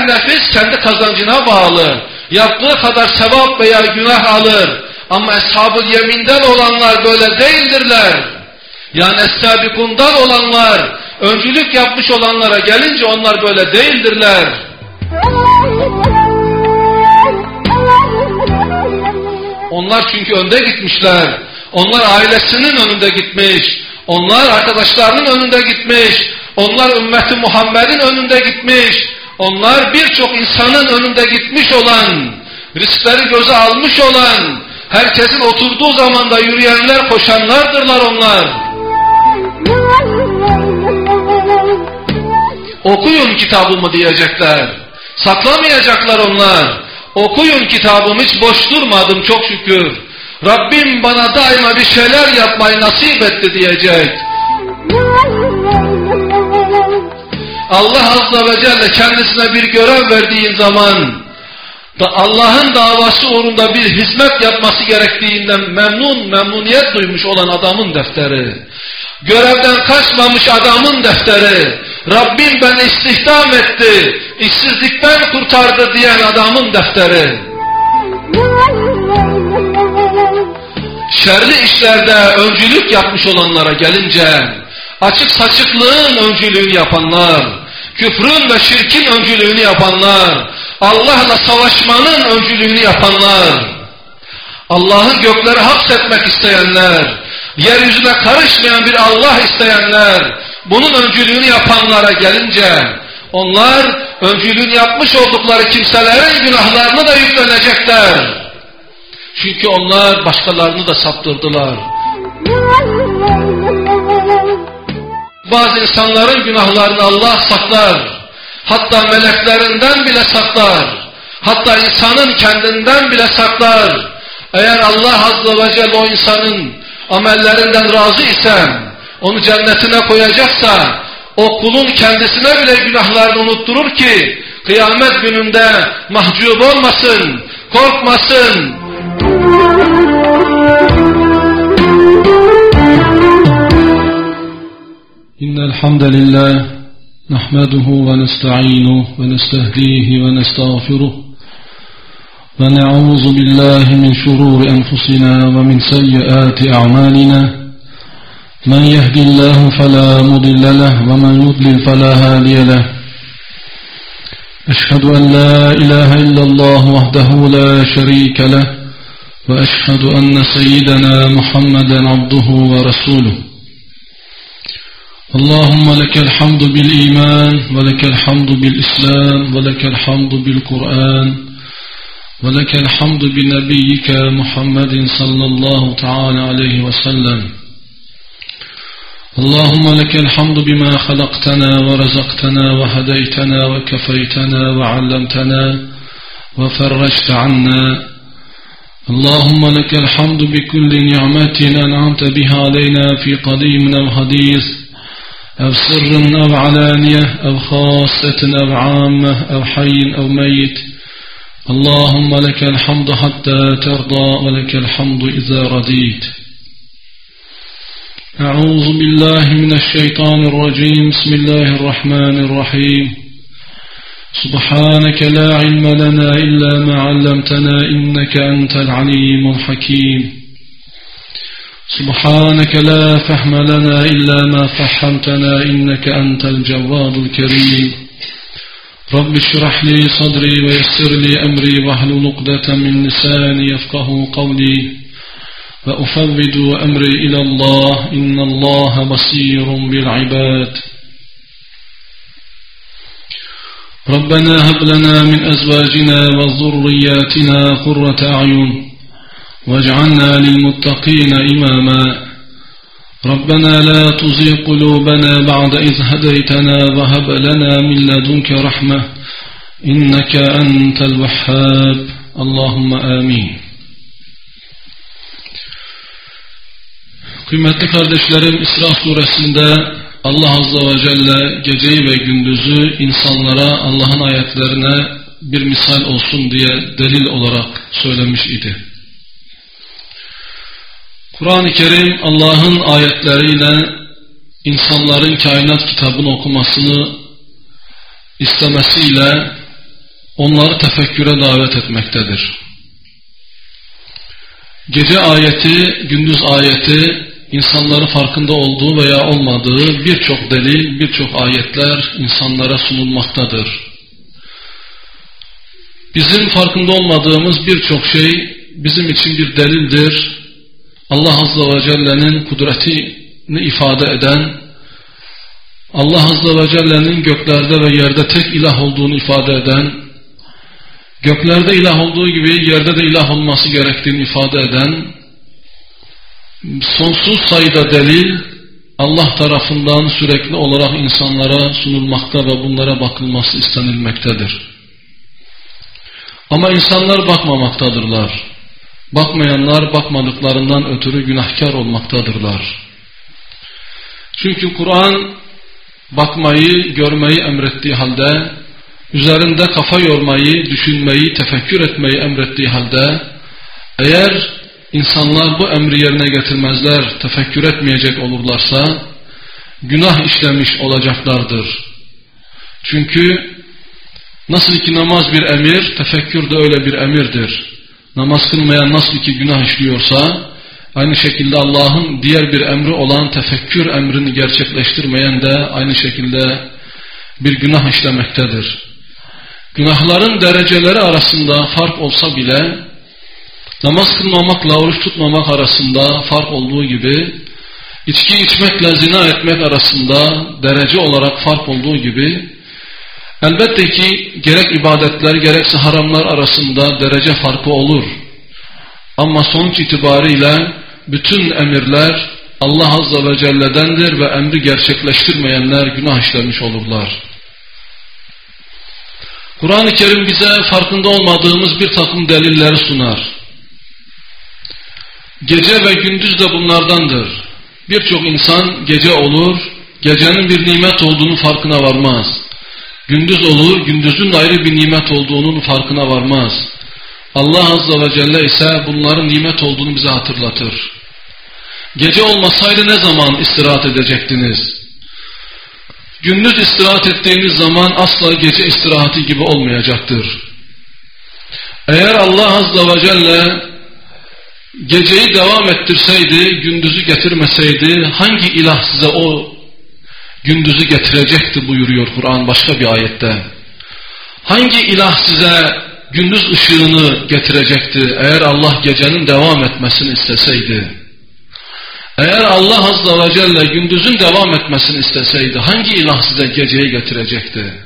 Her nefis kendi kazancına bağlı. Yaptığı kadar sevap veya günah alır. Ama Eshab-ı Yemin'den olanlar böyle değildirler. Yani Es-Sabikun'dan olanlar, öncülük yapmış olanlara gelince onlar böyle değildirler. Onlar çünkü önde gitmişler. Onlar ailesinin önünde gitmiş. Onlar arkadaşlarının önünde gitmiş. Onlar ümmeti Muhammed'in önünde gitmiş. Onlar birçok insanın önünde gitmiş olan, riskleri göze almış olan, herkesin oturduğu zamanda yürüyenler, koşanlardırlar onlar. Okuyun kitabımı diyecekler. Saklamayacaklar onlar. Okuyun kitabımı, hiç boş durmadım çok şükür. Rabbim bana daima bir şeyler yapmayı nasip etti diyecek. Allah Azze ve Celle kendisine bir görev verdiğin zaman da Allah'ın davası uğrunda bir hizmet yapması gerektiğinden memnuniyet duymuş olan adamın defteri. Görevden kaçmamış adamın defteri. Rabbim beni istihdam etti, işsizlikten kurtardı diyen adamın defteri. Şerli işlerde öncülük yapmış olanlara gelince, açık saçıklığın öncülüğünü yapanlar, küfrün ve şirkin öncülüğünü yapanlar, Allah'la savaşmanın öncülüğünü yapanlar, Allah'ı göklere hapsetmek isteyenler, yeryüzüne karışmayan bir Allah isteyenler, bunun öncülüğünü yapanlara gelince, onlar öncülüğünü yapmış oldukları kimselerin günahlarını da yüklenecekler. Çünkü onlar başkalarını da saptırdılar. Bazı insanların günahlarını Allah saklar. Hatta meleklerinden bile saklar. Hatta insanın kendinden bile saklar. Eğer Allah Azze ve Celle o insanın amellerinden razı ise, onu cennetine koyacaksa, o kulun kendisine bile günahlarını unutturur ki, kıyamet gününde mahcup olmasın, korkmasın. İnnel hamdelellahi nahmeduhu ve nestaînuhu ve nestehdihi ve nestağfiruh ve na'ûzu billahi min şurûri enfusina ve min seyyiâti a'mâlina. Men yehdihillahu felâ mudille leh ve men yudlil felâ hâdiye leh. Eşhedü en la ilahe illallah vahdehu la şerîke leh ve eşhedü enne seyyidena Muhammeden abduhu ve resûluh. Allahümme lekel hamdu bil iman ve lekel hamdu bil islam ve lekel hamdu bil Kur'an ve lekel hamdu bi nebiyyike Muhammedin sallallahu teala aleyhi ve sellem. Allahümme lekel hamdu bima halaktana ve razaqtana ve hedeytana ve kefeytana ve allamtana ve ferreçte anna. Allahümme lekel hamdu bi kulli ni'metin en'amte biha aleyna fi qadimin ev hadis, ev sırrın ev alaniyeh, ev khassetin ev ammeh, ev hayyin ev meyyit. Allahümme lekel hamdu hatta terda ve lekel hamdu izâ radît. أعوذ بالله من الشيطان الرجيم بسم الله الرحمن الرحيم سبحانك لا علم لنا إلا ما علمتنا إنك أنت العليم الحكيم سبحانك لا فهم لنا إلا ما فهمتنا إنك أنت الجواد الكريم رب اشرح لي صدري ويسر لي أمري واحلل عقدة من لساني يفقه قولي وأفوض أمري إلى الله إن الله بصير بالعباد ربنا هب لنا من أزواجنا وذرياتنا قرة أعين واجعلنا للمتقين إماما ربنا لا تزغ قلوبنا بعد إذ هديتنا وهب لنا من لدنك رحمة إنك أنت الوهاب اللهم آمين. Kıymetli kardeşlerim, İsra suresinde Allah Azze ve Celle geceyi ve gündüzü insanlara Allah'ın ayetlerine bir misal olsun diye delil olarak söylemiş idi. Kur'an-ı Kerim Allah'ın ayetleriyle insanların kainat kitabını okumasını istemesiyle onları tefekküre davet etmektedir. Gece ayeti, gündüz ayeti, insanların farkında olduğu veya olmadığı birçok delil, birçok ayetler insanlara sunulmaktadır. Bizim farkında olmadığımız birçok şey bizim için bir delildir. Allah Azze ve Celle'nin kudretini ifade eden, Allah Azze ve Celle'nin göklerde ve yerde tek ilah olduğunu ifade eden, göklerde ilah olduğu gibi yerde de ilah olması gerektiğini ifade eden, sonsuz sayıda delil Allah tarafından sürekli olarak insanlara sunulmakta ve bunlara bakılması istenilmektedir. Ama insanlar bakmamaktadırlar. Bakmayanlar bakmadıklarından ötürü günahkar olmaktadırlar. Çünkü Kur'an bakmayı, görmeyi emrettiği halde, üzerinde kafa yormayı, düşünmeyi, tefekkür etmeyi emrettiği halde, eğer insanlar bu emri yerine getirmezler, tefekkür etmeyecek olurlarsa, günah işlemiş olacaklardır. Çünkü nasıl ki namaz bir emir, tefekkür de öyle bir emirdir. Namaz kılmayan nasıl ki günah işliyorsa, aynı şekilde Allah'ın diğer bir emri olan tefekkür emrini gerçekleştirmeyen de aynı şekilde bir günah işlemektedir. Günahların dereceleri arasında fark olsa bile, namaz kılmamakla oruç tutmamak arasında fark olduğu gibi, içki içmekle zina etmek arasında derece olarak fark olduğu gibi, elbette ki gerek ibadetler gerekse haramlar arasında derece farkı olur. Ama sonuç itibariyle bütün emirler Allah Azze ve Celle'dendir ve emri gerçekleştirmeyenler günah işlemiş olurlar. Kur'an-ı Kerim bize farkında olmadığımız bir takım delilleri sunar. Gece ve gündüz de bunlardandır. Birçok insan gece olur, gecenin bir nimet olduğunu farkına varmaz. Gündüz olur, gündüzün ayrı bir nimet olduğunun farkına varmaz. Allah Azze ve Celle ise bunların nimet olduğunu bize hatırlatır. Gece olmasaydı ne zaman istirahat edecektiniz? Gündüz istirahat ettiğiniz zaman asla gece istirahati gibi olmayacaktır. Eğer Allah Azze ve Celle geceyi devam ettirseydi, gündüzü getirmeseydi, hangi ilah size o gündüzü getirecekti buyuruyor Kur'an başka bir ayette. Hangi ilah size gündüz ışığını getirecekti eğer Allah gecenin devam etmesini isteseydi? Eğer Allah Azze ve Celle gündüzün devam etmesini isteseydi hangi ilah size geceyi getirecekti?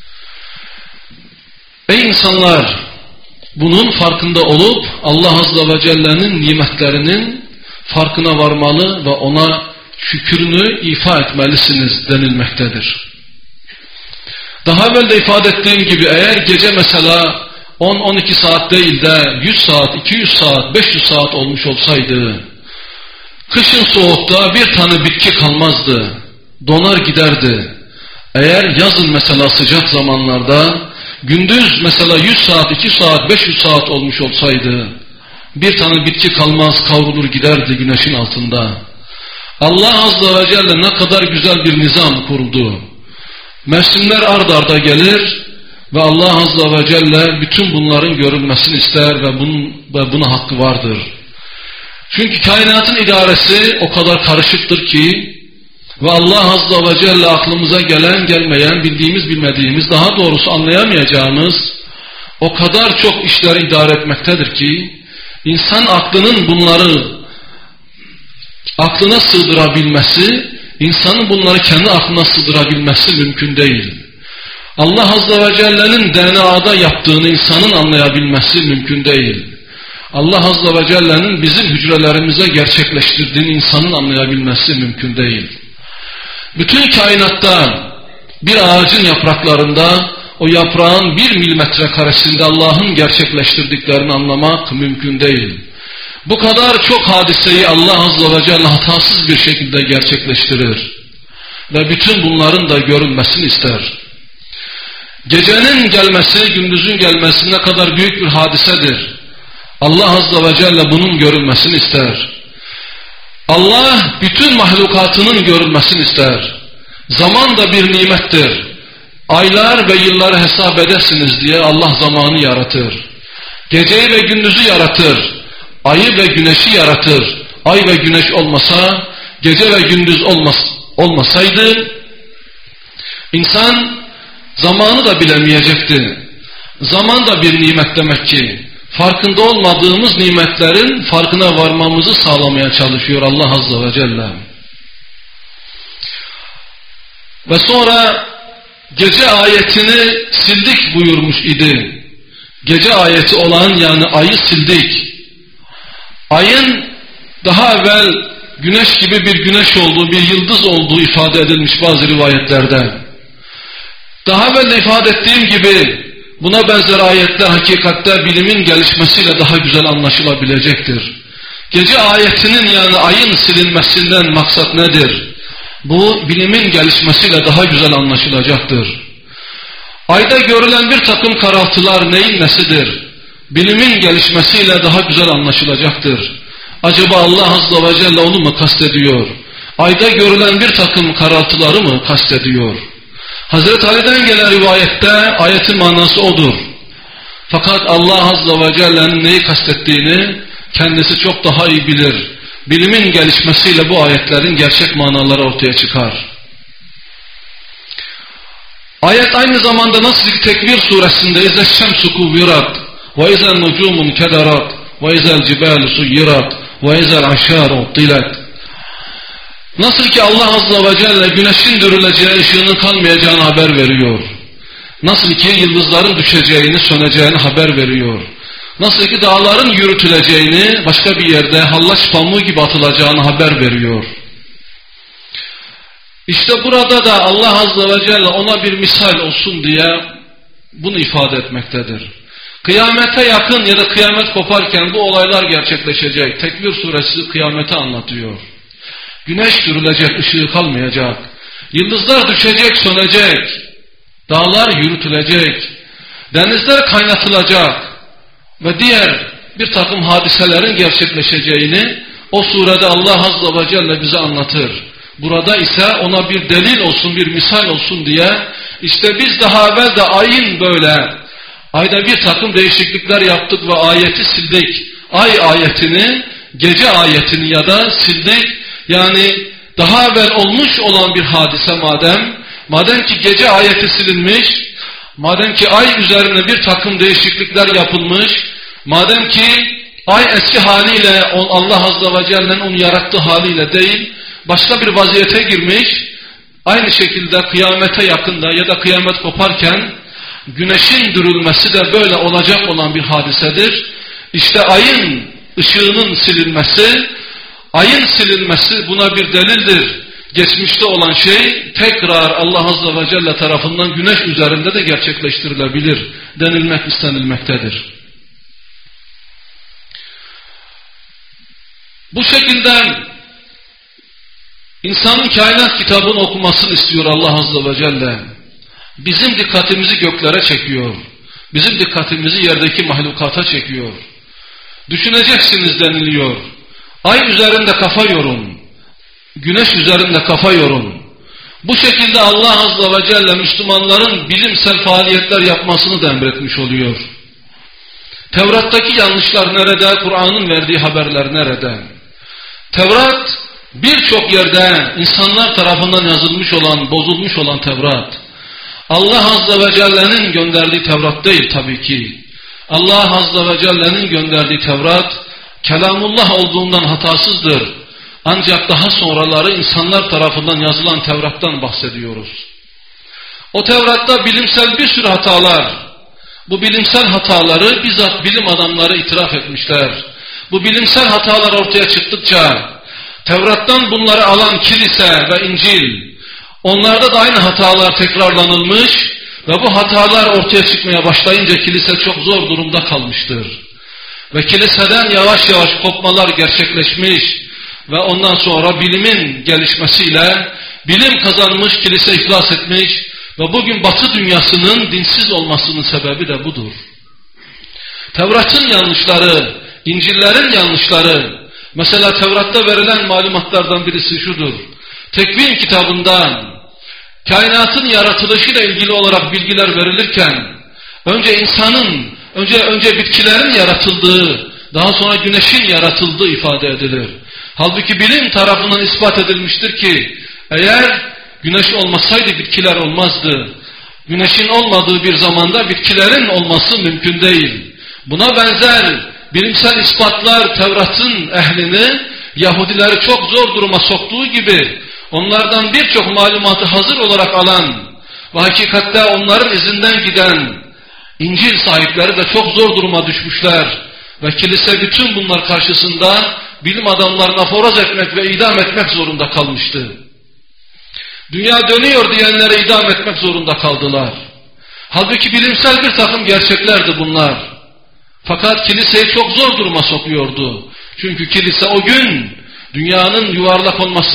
Ey insanlar! Bunun farkında olup Allah Azze ve Celle'nin nimetlerinin farkına varmalı ve ona şükrünü ifa etmelisiniz denilmektedir. Daha evvel de ifade ettiğim gibi eğer gece mesela 10-12 saat değil de 100 saat, 200 saat, 500 saat olmuş olsaydı, kışın soğukta bir tane bitki kalmazdı, donar giderdi. Eğer yazın mesela sıcak zamanlarda, gündüz mesela 100 saat, 200 saat, 500 saat olmuş olsaydı, bir tane bitki kalmaz, kavrulur giderdi güneşin altında. Allah Azze ve Celle ne kadar güzel bir nizam kurdu. Mevsimler ard arda gelir ve Allah Azze ve Celle bütün bunların görülmesini ister ve buna hakkı vardır. Çünkü kainatın idaresi o kadar karışıktır ki ve Allah Azze ve Celle aklımıza gelen gelmeyen, bildiğimiz bilmediğimiz, daha doğrusu anlayamayacağımız o kadar çok işleri idare etmektedir ki insan aklının bunları aklına sığdırabilmesi, insanın bunları kendi aklına sığdırabilmesi mümkün değil. Allah Azze ve Celle'nin DNA'da yaptığını insanın anlayabilmesi mümkün değil. Allah Azze ve Celle'nin bizim hücrelerimize gerçekleştirdiğini insanın anlayabilmesi mümkün değil. Bütün kainatta bir ağacın yapraklarında o yaprağın 1 milimetre karesinde Allah'ın gerçekleştirdiklerini anlamak mümkün değil. Bu kadar çok hadiseyi Allah Azze ve Celle hatasız bir şekilde gerçekleştirir. Ve bütün bunların da görülmesini ister. Gecenin gelmesi, gündüzün gelmesi ne kadar büyük bir hadisedir. Allah Azze ve Celle bunun görülmesini ister. Allah bütün mahlukatının görülmesini ister. Zaman da bir nimettir. aylar ve yılları hesap edesiniz diye Allah zamanı yaratır. Geceyi ve gündüzü yaratır. Ayı ve güneşi yaratır. Ay ve güneş olmasa, gece ve gündüz olmasaydı insan zamanı da bilemeyecekti. Zaman da bir nimet demek ki. Farkında olmadığımız nimetlerin farkına varmamızı sağlamaya çalışıyor Allah Azze ve Celle. Ve sonra gece ayetini sildik buyurmuş idi. Gece ayeti olan yani ayı sildik. Ayın daha evvel güneş gibi bir güneş olduğu, bir yıldız olduğu ifade edilmiş bazı rivayetlerde. Daha evvel ifade ettiğim gibi buna benzer ayetler hakikatte bilimin gelişmesiyle daha güzel anlaşılabilecektir. Gece ayetinin yani ayın silinmesinden maksat nedir? Bu bilimin gelişmesiyle daha güzel anlaşılacaktır. Ayda görülen bir takım karaltılar neyin nesidir? Bilimin gelişmesiyle daha güzel anlaşılacaktır. Acaba Allah Azze ve Celle onu mu kastediyor? Ayda görülen bir takım karaltıları mı kastediyor? Hazreti Ali'den gelen rivayette ayetin manası odur. Fakat Allah Azze ve Celle'nin neyi kastettiğini kendisi çok daha iyi bilir. Bilimin gelişmesiyle bu ayetlerin gerçek manaları ortaya çıkar. Ayet aynı zamanda nasıl ki Tekvir suresinde اِذَا الشَّمْسُ كُوِّرَتْ وَاِذَا النُّجُومُ كَدَرَتْ وَاِذَا الْجِبَالُ سُيِّرَتْ وَاِذَا الْعَشَارُ اُطِّلَتْ. Nasıl ki Allah Azze ve Celle güneşin dürüleceği, ışığının kalmayacağını haber veriyor. Nasıl ki yıldızların düşeceğini, söneceğini haber veriyor. Nasıl ki dağların yürütüleceğini, başka bir yerde hallaç pamuğu gibi atılacağını haber veriyor. İşte burada da Allah Azze ve Celle ona bir misal olsun diye bunu ifade etmektedir. Kıyamete yakın ya da kıyamet koparken bu olaylar gerçekleşecek. Tekvir suresi kıyameti anlatıyor. Güneş dürülecek, ışığı kalmayacak. Yıldızlar düşecek, sönecek. Dağlar yürütülecek. Denizler kaynatılacak. Ve diğer bir takım hadiselerin gerçekleşeceğini o surede Allah Azze ve Celle bize anlatır. Burada ise ona bir delil olsun, bir misal olsun diye işte biz daha evvel de ayın böyle ayda bir takım değişiklikler yaptık ve ayeti sildik. Ay ayetini, gece ayetini ya da sildik. Yani daha evvel olmuş olan bir hadise madem ki gece ayeti silinmiş, madem ki ay üzerine bir takım değişiklikler yapılmış, madem ki ay eski haliyle Allah Azze ve Celle'nin onu yarattığı haliyle değil, başka bir vaziyete girmiş, aynı şekilde kıyamete yakında ya da kıyamet koparken güneşin dürülmesi de böyle olacak olan bir hadisedir. İşte ayın ışığının silinmesi, ayın silinmesi buna bir delildir. Geçmişte olan şey tekrar Allah Azze ve Celle tarafından güneş üzerinde de gerçekleştirilebilir denilmek istenilmektedir. Bu şekilde insanın kainat kitabını okumasını istiyor Allah Azze ve Celle. Bizim dikkatimizi göklere çekiyor. Bizim dikkatimizi yerdeki mahlukata çekiyor. Düşüneceksiniz deniliyor. Ay üzerinde kafa yorun. Güneş üzerinde kafa yorun. Bu şekilde Allah Azze ve Celle Müslümanların bilimsel faaliyetler yapmasını da emretmiş oluyor. Tevrat'taki yanlışlar nerede? Kur'an'ın verdiği haberler nerede? Tevrat birçok yerde insanlar tarafından yazılmış olan, bozulmuş olan Tevrat. Allah Azze ve Celle'nin gönderdiği Tevrat değil tabii ki. Allah Azze ve Celle'nin gönderdiği Tevrat, kelamullah olduğundan hatasızdır. Ancak daha sonraları insanlar tarafından yazılan Tevrat'tan bahsediyoruz. O Tevrat'ta bilimsel bir sürü hatalar, bu bilimsel hataları bizzat bilim adamları itiraf etmişler. Bu bilimsel hatalar ortaya çıktıkça, Tevrat'tan bunları alan kilise ve İncil, onlarda da aynı hatalar tekrarlanılmış ve bu hatalar ortaya çıkmaya başlayınca kilise çok zor durumda kalmıştır. Ve kiliseden yavaş yavaş kopmalar gerçekleşmiş ve ondan sonra bilimin gelişmesiyle bilim kazanmış, kilise iflas etmiş ve bugün Batı dünyasının dinsiz olmasının sebebi de budur. Tevrat'ın yanlışları, İncil'lerin yanlışları, mesela Tevrat'ta verilen malumatlardan birisi şudur. Tekvin kitabından kainatın yaratılışıyla ilgili olarak bilgiler verilirken önce bitkilerin yaratıldığı, daha sonra güneşin yaratıldığı ifade edilir. Halbuki bilim tarafından ispat edilmiştir ki eğer güneş olmasaydı bitkiler olmazdı. Güneşin olmadığı bir zamanda bitkilerin olması mümkün değil. Buna benzer bilimsel ispatlar Tevrat'ın ehlini, Yahudileri çok zor duruma soktuğu gibi onlardan birçok malumatı hazır olarak alan ve hakikatte onların izinden giden İncil sahipleri de çok zor duruma düşmüşler ve kilise bütün bunlar karşısında bilim adamlarına aforoz etmek ve idam etmek zorunda kalmıştı. Dünya dönüyor diyenlere idam etmek zorunda kaldılar. Halbuki bilimsel bir takım gerçeklerdi bunlar. Fakat kiliseyi çok zor duruma sokuyordu. Çünkü kilise o gün dünyanın yuvarlak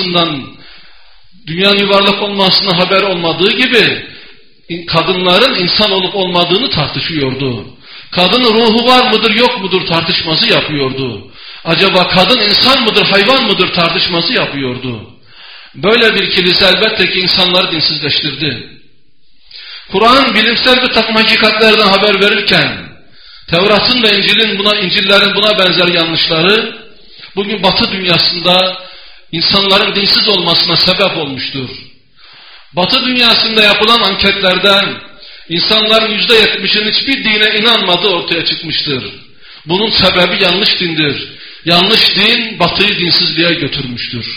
olmasına haber olmadığı gibi kadınların insan olup olmadığını tartışıyordu. Kadının ruhu var mıdır yok mudur tartışması yapıyordu. Acaba kadın insan mıdır hayvan mıdır tartışması yapıyordu. Böyle bir kilise elbette ki insanları dinsizleştirdi. Kur'an bilimsel bir takım hakikatlerden haber verirken Tevrat'ın ve İncil'lerin buna benzer yanlışları bugün Batı dünyasında insanların dinsiz olmasına sebep olmuştur. Batı dünyasında yapılan anketlerden insanların %70'in hiçbir dine inanmadığı ortaya çıkmıştır. Bunun sebebi yanlış dindir. Yanlış din Batı'yı dinsizliğe götürmüştür.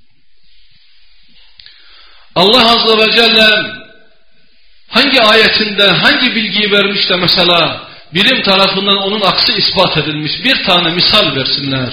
Allah Azze ve Celle hangi ayetinde hangi bilgiyi vermiş de mesela bilim tarafından onun aksi ispat edilmiş bir tane misal versinler.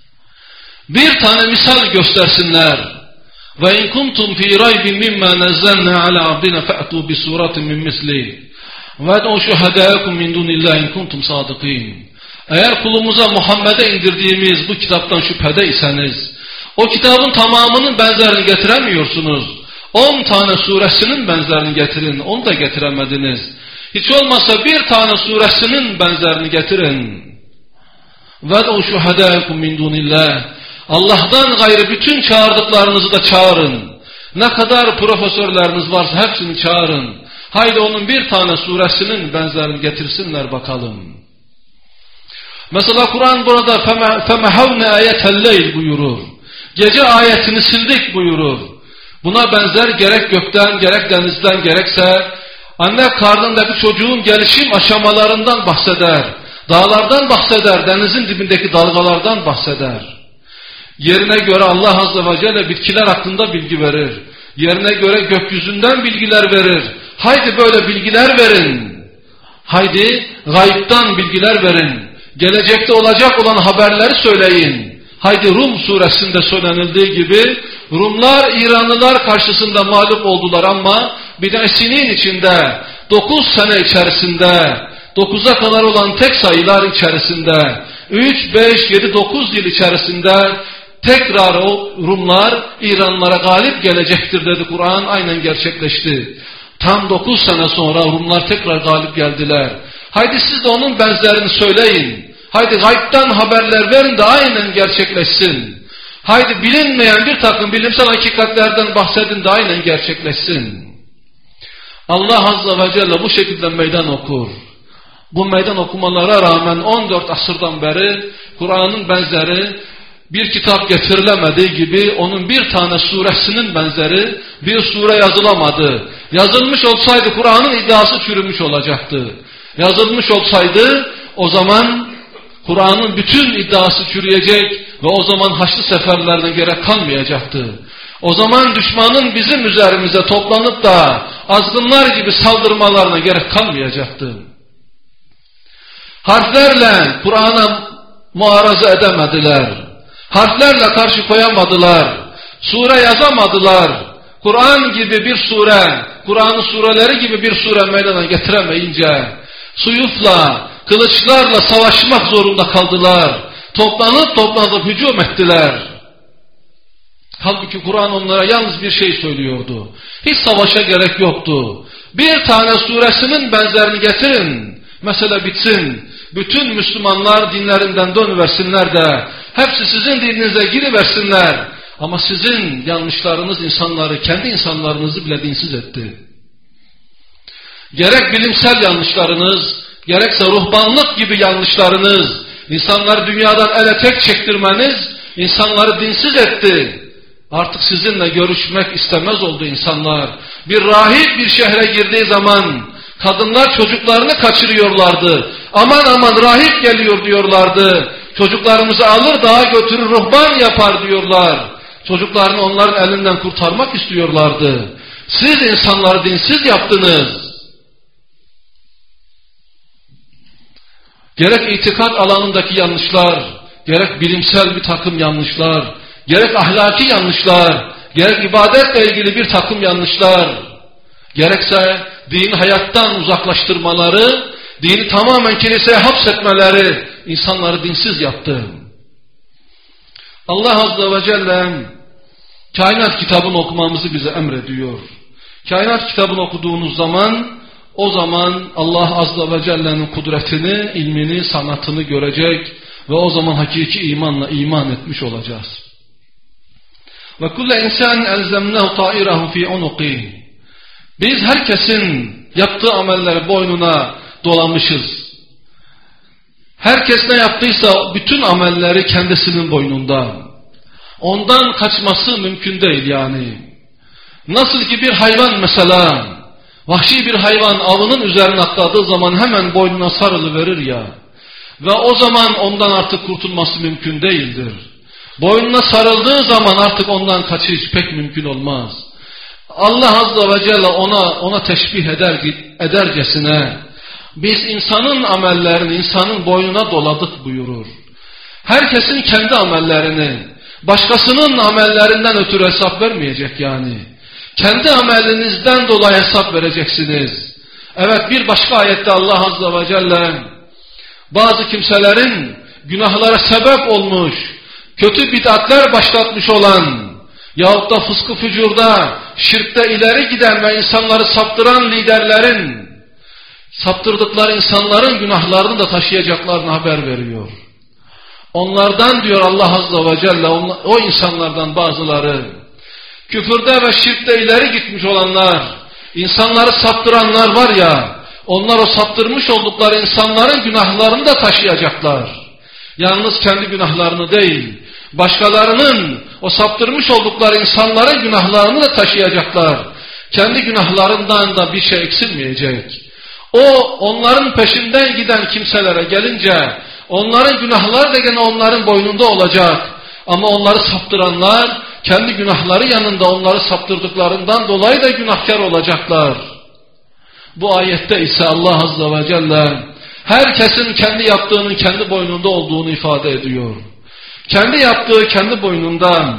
Bir tane misal göstersinler. Ve in kuntum fi raybin mimma nazzalna ala abdina fa'tu bi suratin min misli ve ed'u şuhadaakum min dunillahi in kuntum sadiqin. Eğer kulumuza Muhammed'e indirdiğimiz bu kitaptan şüphedeyseniz, o kitabın tamamının benzerini getiremiyorsunuz. 10 tane suresinin benzerini getirin, onu da getiremediniz. Hiç olmazsa bir tane suresinin benzerini getirin. وَدْعُوا شُهَدَاكُمْ مِنْ دُونِ اللّٰهِ Allah'tan gayrı bütün çağırdıklarınızı da çağırın. Ne kadar profesörleriniz varsa hepsini çağırın. Haydi onun bir tane suresinin benzerini getirsinler bakalım. Mesela Kur'an burada فَمَحَوْنَ آيَةَ اللَّيْلِ buyurur. Gece ayetini sildik buyurur. Buna benzer gerek gökten, gerek denizden, gerekse anne karnındaki çocuğun gelişim aşamalarından bahseder. Dağlardan bahseder, denizin dibindeki dalgalardan bahseder. Yerine göre Allah Azze ve Celle bitkiler hakkında bilgi verir. Yerine göre gökyüzünden bilgiler verir. Haydi böyle bilgiler verin. Haydi gaybtan bilgiler verin. Gelecekte olacak olan haberleri söyleyin. Haydi Rum suresinde söylenildiği gibi Rumlar İranlılar karşısında mağlup oldular ama bid'esinin içinde 9 sene içerisinde 9'a kadar olan tek sayılar içerisinde 3, 5, 7, 9 yıl içerisinde tekrar o Rumlar İranlılara galip gelecektir dedi Kur'an, aynen gerçekleşti. Tam 9 sene sonra Rumlar tekrar galip geldiler. Haydi siz de onun benzerini söyleyin. Haydi gaybtan haberler verin de aynen gerçekleşsin. Haydi bilinmeyen bir takım bilimsel hakikatlerden bahsedin de aynen gerçekleşsin. Allah Azze ve Celle bu şekilde meydan okur. Bu meydan okumalara rağmen 14 asırdan beri Kur'an'ın benzeri bir kitap getirilemediği gibi onun bir tane suresinin benzeri bir sure yazılamadı. Yazılmış olsaydı Kur'an'ın iddiası çürümüş olacaktı. Yazılmış olsaydı o zaman Kur'an'ın bütün iddiası çürüyecek ve o zaman Haçlı seferlerine gerek kalmayacaktı. O zaman düşmanın bizim üzerimize toplanıp da azgınlar gibi saldırmalarına gerek kalmayacaktı. Harflerle Kur'an'a muaraza edemediler. Harflerle karşı koyamadılar. Sure yazamadılar. Kur'an gibi bir sure, Kur'an'ın sureleri gibi bir sure meydana getiremeyince suyufla, kılıçlarla savaşmak zorunda kaldılar. Toplanıp hücum ettiler. Halbuki Kur'an onlara yalnız bir şey söylüyordu. Hiç savaşa gerek yoktu. Bir tane suresinin benzerini getirin. Mesele bitsin. Bütün Müslümanlar dinlerinden dönüversinler de hepsi sizin dininize giriversinler. Ama sizin yanlışlarınız insanları, kendi insanlarınızı bile dinsiz etti. Gerek bilimsel yanlışlarınız, gerekse ruhbanlık gibi yanlışlarınız, insanları dünyadan ele tek çektirmeniz, insanları dinsiz etti. Artık sizinle görüşmek istemez oldu insanlar. Bir rahip bir şehre girdiği zaman, kadınlar çocuklarını kaçırıyorlardı. Aman aman rahip geliyor diyorlardı. Çocuklarımızı alır dağa götürür ruhban yapar diyorlar. Çocuklarını onların elinden kurtarmak istiyorlardı. Siz insanları dinsiz yaptınız. Gerek itikat alanındaki yanlışlar, gerek bilimsel bir takım yanlışlar, gerek ahlaki yanlışlar, gerek ibadetle ilgili bir takım yanlışlar, gerekse dini hayattan uzaklaştırmaları, dini tamamen kiliseye hapsetmeleri insanları dinsiz yaptı. Allah Azze ve Celle kainat kitabını okumamızı bize emrediyor. Kainat kitabını okuduğunuz zaman, o zaman Allah Azze ve Celle'nin kudretini, ilmini, sanatını görecek ve o zaman hakiki imanla iman etmiş olacağız. Ve kulle insan elzemnehu ta'irahu fi unuqi. Biz herkesin yaptığı amelleri boynuna dolamışız. Herkes ne yaptıysa bütün amelleri kendisinin boynunda. Ondan kaçması mümkün değil yani. Nasıl ki bir hayvan mesela, vahşi bir hayvan avının üzerine atladığı zaman hemen boynuna sarılıverir ya. Ve o zaman ondan artık kurtulması mümkün değildir. Boynuna sarıldığı zaman artık ondan kaçış pek mümkün olmaz. Allah Azze ve Celle ona teşbih edercesine biz insanın amellerini insanın boynuna doladık buyurur. Herkesin kendi amellerini başkasının amellerinden ötürü hesap vermeyecek yani. Kendi amelinizden dolayı hesap vereceksiniz. Evet, bir başka ayette Allah Azze ve Celle bazı kimselerin günahlara sebep olmuş, kötü bid'atler başlatmış olan yahut da fıskı fücurda, şirkte ileri giden ve insanları saptıran liderlerin, saptırdıkları insanların günahlarını da taşıyacaklarını haber veriyor. Onlardan diyor Allah Azze ve Celle, o insanlardan bazıları, küfürde ve şirkte ileri gitmiş olanlar, insanları saptıranlar var ya, onlar o saptırmış oldukları insanların günahlarını da taşıyacaklar. Yalnız kendi günahlarını değil, başkalarının o saptırmış oldukları insanların günahlarını da taşıyacaklar. Kendi günahlarından da bir şey eksilmeyecek. Onların peşinden giden kimselere gelince, onların günahları da gene onların boynunda olacak. Ama onları saptıranlar, kendi günahları yanında onları saptırdıklarından dolayı da günahkar olacaklar. Bu ayette ise Allah Azze ve Celle herkesin kendi yaptığının kendi boynunda olduğunu ifade ediyor. Kendi yaptığı kendi boynunda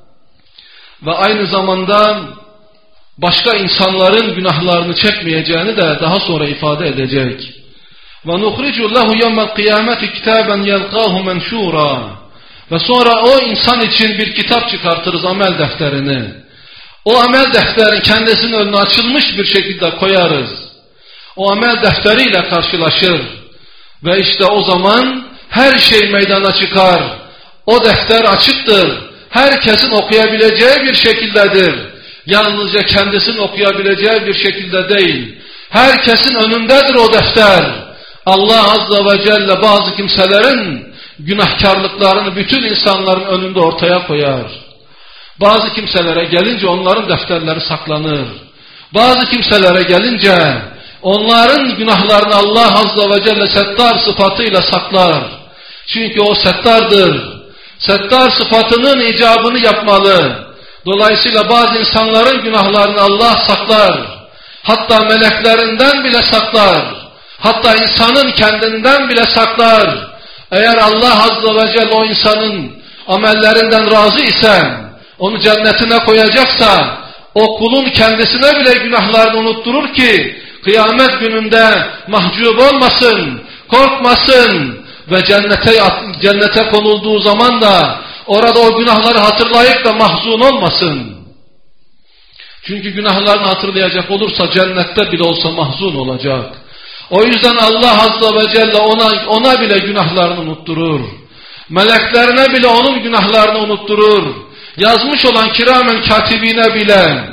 ve aynı zamanda başka insanların günahlarını çekmeyeceğini de daha sonra ifade edecek. Ve nukhricu lehu yevmel kıyameti kitaben yelqahu menşura. Ve sonra o insan için bir kitap çıkartırız, amel defterini. O amel defterin kendisinin önüne açılmış bir şekilde koyarız. O amel defteriyle karşılaşır. Ve işte o zaman her şey meydana çıkar. O defter açıktır. Herkesin okuyabileceği bir şekildedir. Yalnızca kendisinin okuyabileceği bir şekilde değil. Herkesin önündedir o defter. Allah Azze ve Celle bazı kimselerin günahkarlıklarını bütün insanların önünde ortaya koyar. Bazı kimselere gelince onların defterleri saklanır. Bazı kimselere gelince onların günahlarını Allah Azze ve Celle Settar sıfatıyla saklar. Çünkü o Settar'dır. Settar sıfatının icabını yapmalı. Dolayısıyla bazı insanların günahlarını Allah saklar. Hatta meleklerinden bile saklar. Hatta insanın kendinden bile saklar. Eğer Allah Azze ve Celle o insanın amellerinden razı ise, onu cennetine koyacaksa, o kulun kendisine bile günahlarını unutturur ki, kıyamet gününde mahcup olmasın, korkmasın ve cennete konulduğu zaman da orada o günahları hatırlayıp da mahzun olmasın. Çünkü günahlarını hatırlayacak olursa cennette bile olsa mahzun olacak. O yüzden Allah Azze ve Celle ona bile günahlarını unutturur. Meleklerine bile onun günahlarını unutturur. yazmış olan kiramen katibine bile,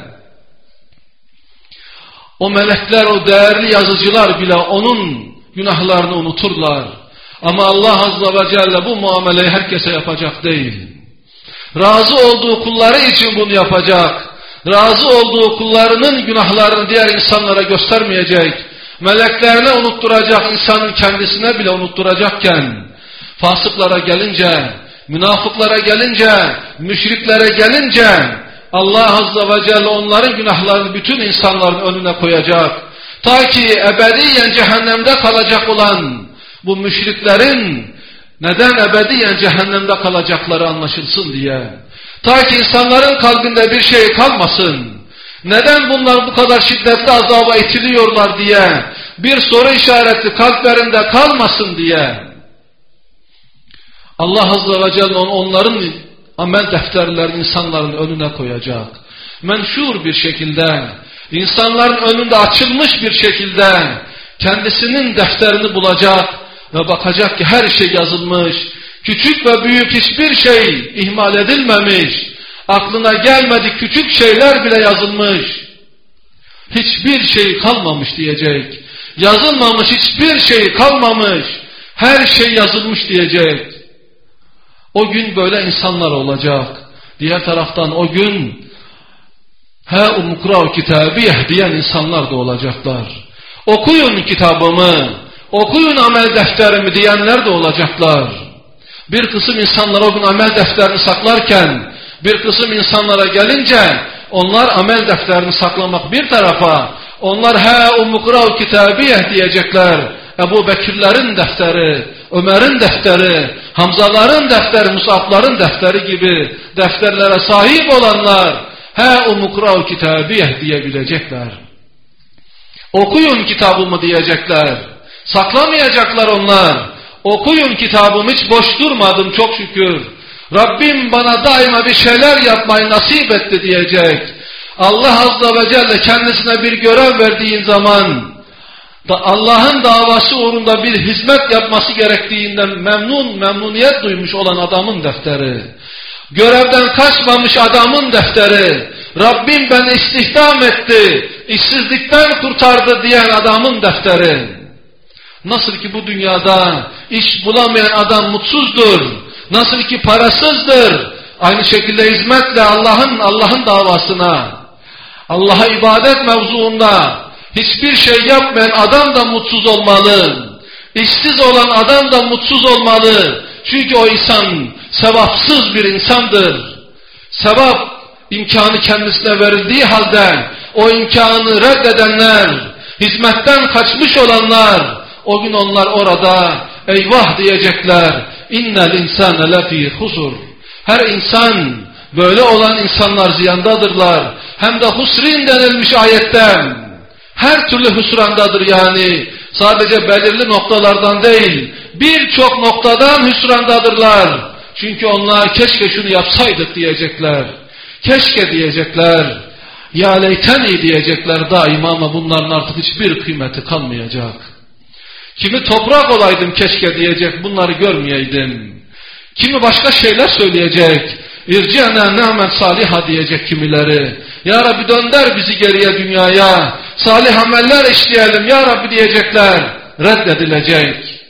o melekler, o değerli yazıcılar bile onun günahlarını unuturlar. Ama Allah Azze ve Celle bu muameleyi herkese yapacak değil. Razı olduğu kulları için bunu yapacak. Razı olduğu kullarının günahlarını diğer insanlara göstermeyecek. Meleklerine unutturacak, insanın kendisine bile unutturacakken, fasıklara gelince, münafıklara gelince, müşriklere gelince, Allah Azze ve Celle onların günahlarını bütün insanların önüne koyacak. Ta ki ebediyen cehennemde kalacak olan bu müşriklerin neden ebediyen cehennemde kalacakları anlaşılsın diye. Ta ki insanların kalbinde bir şey kalmasın. Neden bunlar bu kadar şiddetli azaba itiliyorlar diye bir soru işareti kalplerinde kalmasın diye. Allah Azze ve Celle onların amel defterlerini insanların önüne koyacak. Menşur bir şekilde, insanların önünde açılmış bir şekilde kendisinin defterini bulacak ve bakacak ki her şey yazılmış. Küçük ve büyük hiçbir şey ihmal edilmemiş. Aklına gelmedik küçük şeyler bile yazılmış. Hiçbir şey kalmamış diyecek. Yazılmamış hiçbir şey kalmamış. Her şey yazılmış diyecek. O gün böyle insanlar olacak. Diğer taraftan o gün ha umkrav kitabiyeh diyen insanlar da olacaklar. Okuyun kitabımı, okuyun amel defterimi diyenler de olacaklar. Bir kısım insanlar o gün amel defterini saklarken, bir kısım insanlara gelince onlar amel defterini saklamak bir tarafa, onlar ha umkrav kitabiyeh diyecekler. Ebu Bekirlerin defteri, Ömer'in defteri, Hamzaların defteri, Musab'ların defteri gibi defterlere sahip olanlar he umukrav kitabiyeh diyebilecekler. Okuyun kitabımı diyecekler. Saklamayacaklar onlar. Okuyun kitabımı, hiç boş durmadım çok şükür. Rabbim bana daima bir şeyler yapmayı nasip etti diyecek. Allah Azze ve Celle kendisine bir görev verdiğin zaman Allah'ın davası uğrunda bir hizmet yapması gerektiğinden memnuniyet duymuş olan adamın defteri. Görevden kaçmamış adamın defteri. Rabbim beni istihdam etti, işsizlikten kurtardı diyen adamın defteri. Nasıl ki bu dünyada iş bulamayan adam mutsuzdur. Nasıl ki parasızdır. Aynı şekilde hizmetle Allah'ın davasına, Allah'a ibadet mevzuunda hiçbir şey yapmayan adam da mutsuz olmalı. İşsiz olan adam da mutsuz olmalı. Çünkü o insan sevapsız bir insandır. Sevap imkanı kendisine verildiği halde o imkanı reddedenler, hizmetten kaçmış olanlar, o gün onlar orada eyvah diyecekler. İnnel insane lefî husur. Her insan, böyle olan insanlar ziyandadırlar. Hem de husrin denilmiş ayetten. Her türlü hüsrandadır yani. Sadece belirli noktalardan değil, birçok noktadan hüsrandadırlar. Çünkü onlar keşke şunu yapsaydık diyecekler. Keşke diyecekler. Ya leyteni diyecekler daima, ama bunların artık hiçbir kıymeti kalmayacak. Kimi toprak olaydım keşke diyecek, bunları görmeyeydim. Kimi başka şeyler söyleyecek. İrci'na na'men saliha diyecek kimileri. Ya Rabbi dönder bizi geriye dünyaya. Salih ameller işleyelim ya Rabbi diyecekler. Reddedilecek.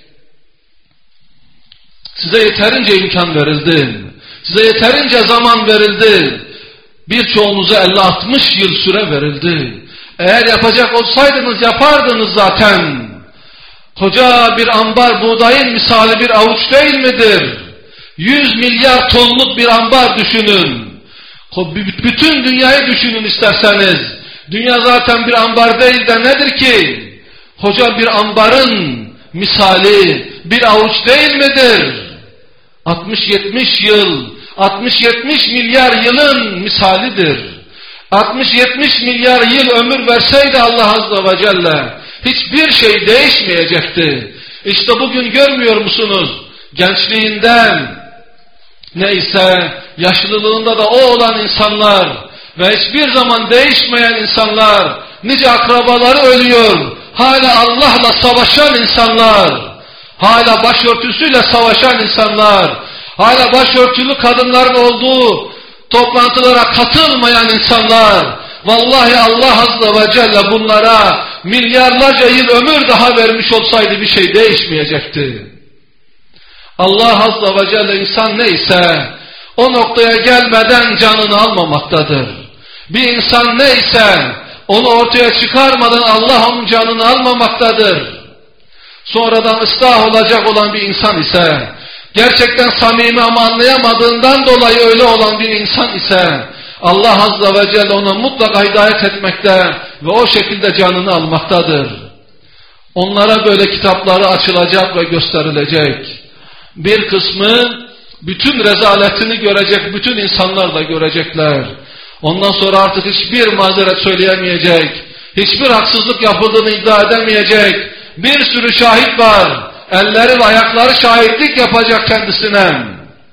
Size yeterince imkan verildi. Size yeterince zaman verildi. Birçoğunuza 50-60 yıl süre verildi. Eğer yapacak olsaydınız yapardınız zaten. Koca bir ambar buğdayın misali bir avuç değil midir? 100 milyar tonluk bir ambar düşünün. Bütün dünyayı düşünün isterseniz. Dünya zaten bir ambar değil de nedir ki? Koca bir ambarın misali bir avuç değil midir? 60-70 yıl, 60-70 milyar yılın misalidir. 60-70 milyar yıl ömür verseydi Allah Azze ve Celle, hiçbir şey değişmeyecekti. İşte bugün görmüyor musunuz? Gençliğinden, neyse yaşlılığında da o olan insanlar ve hiçbir zaman değişmeyen insanlar, nice akrabaları ölüyor, hala Allah'la savaşan insanlar, hala başörtüsüyle savaşan insanlar, hala başörtülü kadınların olduğu toplantılara katılmayan insanlar, vallahi Allah Azze ve Celle bunlara milyarlarca yıl ömür daha vermiş olsaydı bir şey değişmeyecekti. Allah Azze ve Celle insan neyse o noktaya gelmeden canını almamaktadır. Bir insan neyse onu ortaya çıkarmadan Allah onun canını almamaktadır. Sonradan ıslah olacak olan bir insan ise, gerçekten samimi ama anlayamadığından dolayı öyle olan bir insan ise, Allah Azze ve Celle ona mutlaka hidayet etmekte ve o şekilde canını almaktadır. Onlara böyle kitapları açılacak ve gösterilecek. Bir kısmı bütün rezaletini görecek, bütün insanlar da görecekler. Ondan sonra artık hiçbir mazeret söyleyemeyecek, hiçbir haksızlık yapıldığını iddia edemeyecek. Bir sürü şahit var, elleri ve ayakları şahitlik yapacak kendisine.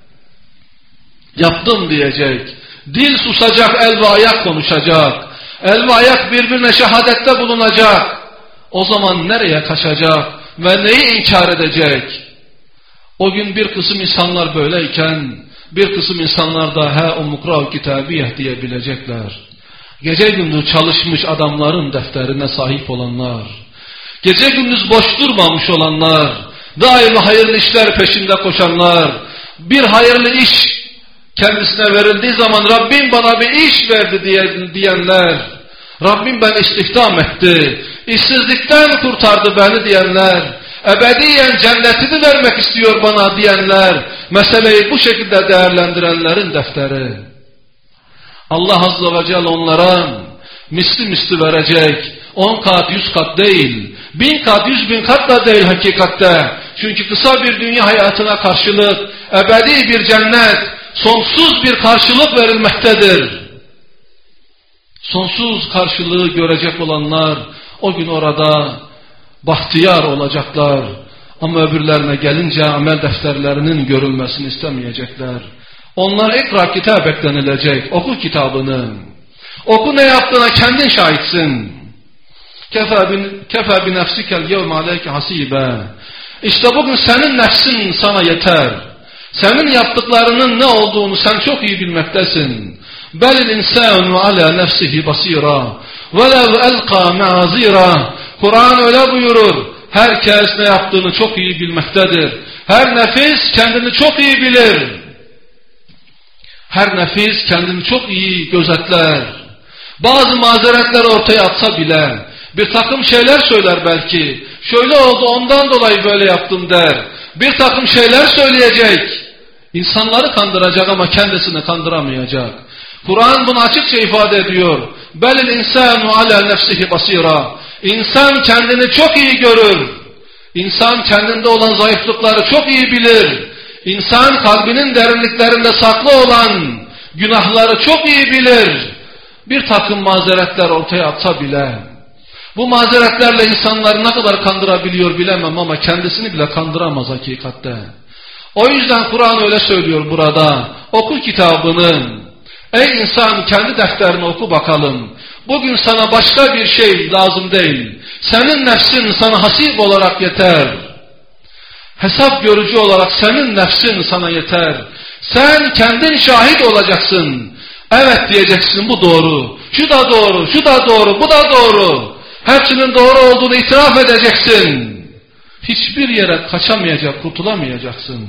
Yaptım diyecek. Dil susacak, el ve ayak konuşacak. El ve ayak birbirine şehadette bulunacak. O zaman nereye kaçacak ve neyi inkar edecek? O gün bir kısım insanlar böyleyken, bir kısım insanlar da he ummukrav kitabiyeh diyebilecekler. Gece gündüz çalışmış adamların defterine sahip olanlar, gece gündüz boş durmamış olanlar, daima hayırlı işler peşinde koşanlar, bir hayırlı iş kendisine verildiği zaman Rabbim bana bir iş verdi diyenler, Rabbim beni istihdam etti, işsizlikten kurtardı beni diyenler, ebediyen cennetini vermek istiyor bana diyenler, meseleyi bu şekilde değerlendirenlerin defteri. Allah Azze ve Celle onlara misli verecek. 10 kat, 100 kat değil, 1000 kat, 100.000 kat da değil hakikatte. Çünkü kısa bir dünya hayatına karşılık ebedi bir cennet, sonsuz bir karşılık verilmektedir. Sonsuz karşılığı görecek olanlar o gün orada bahtiyar olacaklar. Ama öbürlerine gelince amel defterlerinin görülmesini istemeyecekler. Onlar ikra kitabek denilecek. Oku kitabını. Oku, ne yaptığına kendin şahitsin. Kefa bi nefsikel yevme aleyke hasibe. İşte bugün senin nefsin sana yeter. Senin yaptıklarının ne olduğunu sen çok iyi bilmektesin. Belil insanu ala nefsihi basira. Velev elqa ma'azira. Kur'an öyle buyurur. Herkes ne yaptığını çok iyi bilmektedir. Her nefis kendini çok iyi bilir. Her nefis kendini çok iyi gözetler. Bazı mazeretler ortaya atsa bile, bir takım şeyler söyler belki. Şöyle oldu ondan dolayı böyle yaptım der. Bir takım şeyler söyleyecek. İnsanları kandıracak ama kendisini kandıramayacak. Kur'an bunu açıkça ifade ediyor. Belil insanu ala nefsihi basira. İnsan kendini çok iyi görür. İnsan kendinde olan zayıflıkları çok iyi bilir. İnsan kalbinin derinliklerinde saklı olan günahları çok iyi bilir. Bir takım mazeretler ortaya atsa bile, bu mazeretlerle insanları ne kadar kandırabiliyor bilemem ama kendisini bile kandıramaz hakikatte. O yüzden Kur'an öyle söylüyor burada. Oku kitabını. Ey insan, kendi defterini oku bakalım. Bugün sana başka bir şey lazım değil. Senin nefsin sana hasip olarak yeter. Hesap görücü olarak senin nefsin sana yeter. Sen kendin şahit olacaksın. Evet diyeceksin, bu doğru. Şu da doğru, şu da doğru, bu da doğru. Hepsinin doğru olduğunu itiraf edeceksin. Hiçbir yere kaçamayacak, kurtulamayacaksın.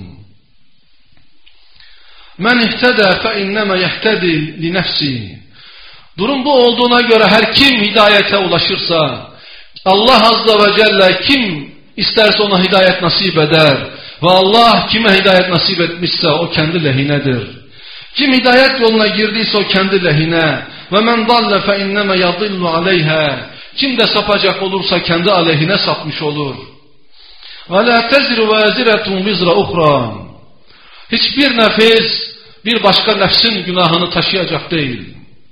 Men ihteda fe innema yehtedi li nefsi. Durum bu olduğuna göre her kim hidayete ulaşırsa, Allah Azze ve Celle kim isterse ona hidayet nasip eder. Ve Allah kime hidayet nasip etmişse o kendi lehinedir. Kim hidayet yoluna girdiyse o kendi lehine. Ve men dalle fe innema yadillu aleyha. Kim de sapacak olursa kendi aleyhine sapmış olur. Ve la teziru vaziretun vizra uhra. Hiçbir nefis bir başka nefsin günahını taşıyacak değil.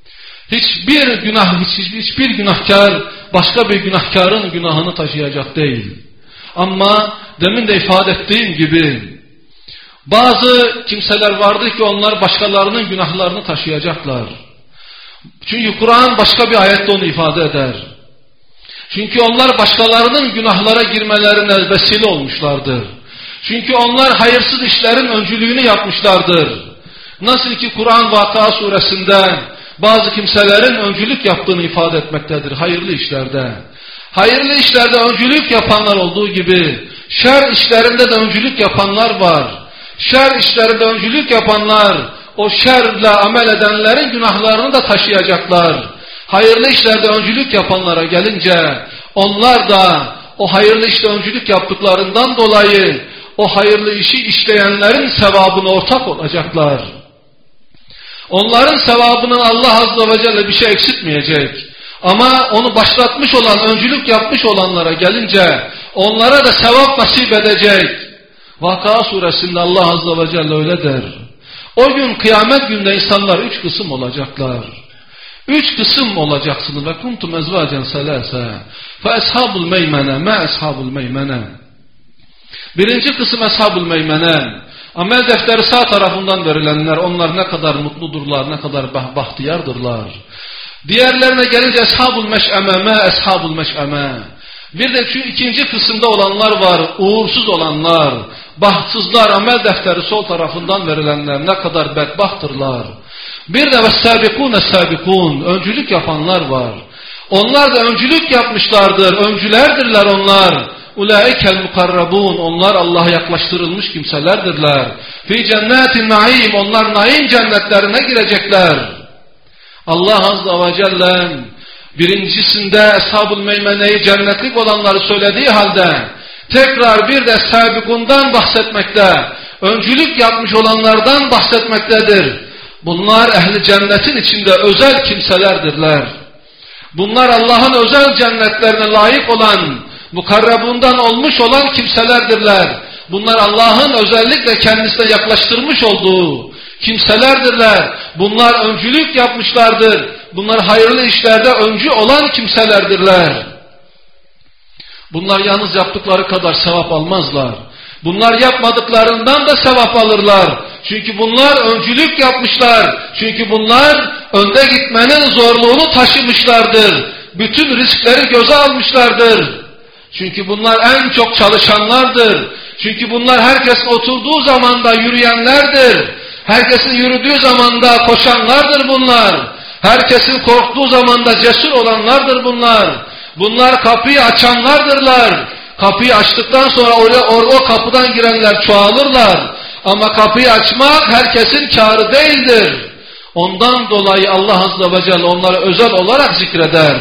Hiçbir günahkar başka bir günahkarın günahını taşıyacak değil. Ama demin de ifade ettiğim gibi bazı kimseler vardı ki onlar başkalarının günahlarını taşıyacaklar. Çünkü Kur'an başka bir ayette onu ifade eder. Çünkü onlar başkalarının günahlara girmelerine vesile olmuşlardır. Çünkü onlar hayırsız işlerin öncülüğünü yapmışlardır. Nasıl ki Kur'an Vakıa suresinde bazı kimselerin öncülük yaptığını ifade etmektedir hayırlı işlerde. Hayırlı işlerde öncülük yapanlar olduğu gibi şer işlerinde de öncülük yapanlar var. Şer işlerinde öncülük yapanlar o şerle amel edenlerin günahlarını da taşıyacaklar. Hayırlı işlerde öncülük yapanlara gelince onlar da o hayırlı işte öncülük yaptıklarından dolayı o hayırlı işi işleyenlerin sevabına ortak olacaklar. Onların sevabının Allah Azze ve Celle bir şey eksiltmeyecek. Ama onu başlatmış olan, öncülük yapmış olanlara gelince onlara da sevap nasip edecek. Vakıa suresinde Allah Azze ve Celle öyle der. O gün kıyamet günde insanlar 3 kısım olacaklar. 3 kısım olacaksınız. Ve kuntum ezvacen selase. Fe eshabul meymene. Ma eshabul meymene. Birinci kısım eshabul meymene. Amel defteri sağ tarafından verilenler, onlar ne kadar mutludurlar, ne kadar bahtiyardırlar. Diğerlerine gelince eshabul meş'eme, ma eshabul meş'eme. Bir de şu ikinci kısımda olanlar var, uğursuz olanlar, bahtsızlar, amel defteri sol tarafından verilenler ne kadar bedbahttırlar. Bir de vessâbikûne sâbikûn, öncülük yapanlar var. Onlar da öncülük yapmışlardır, öncülerdirler onlar. Ulâikel mukarrabûn, onlar Allah'a yaklaştırılmış kimselerdirler. Fî cennetin naim, onlar naim cennetlerine girecekler. Allah Azze ve Celle birincisinde Eshab-ül Meymene'yi cennetlik olanları söylediği halde tekrar bir de sabikundan bahsetmekte, öncülük yapmış olanlardan bahsetmektedir. Bunlar ehli cennetin içinde özel kimselerdirler. Bunlar Allah'ın özel cennetlerine layık olan, mukarrabundan olmuş olan kimselerdirler. Bunlar Allah'ın özellikle kendisine yaklaştırmış olduğu kimselerdirler. Bunlar öncülük yapmışlardır. Bunlar hayırlı işlerde öncü olan kimselerdirler. Bunlar yalnız yaptıkları kadar sevap almazlar. Bunlar yapmadıklarından da sevap alırlar. Çünkü bunlar öncülük yapmışlar. Çünkü bunlar önde gitmenin zorluğunu taşımışlardır. Bütün riskleri göze almışlardır. Çünkü bunlar en çok çalışanlardır. Çünkü bunlar herkesin oturduğu zamanda yürüyenlerdir. Herkesin yürüdüğü zamanda koşanlardır bunlar. Herkesin korktuğu zamanda cesur olanlardır bunlar. Bunlar kapıyı açanlardırlar. Kapıyı açtıktan sonra o kapıdan girenler çoğalırlar. Ama kapıyı açmak herkesin kârı değildir. Ondan dolayı Allah Azze ve Celle onları özel olarak zikreder.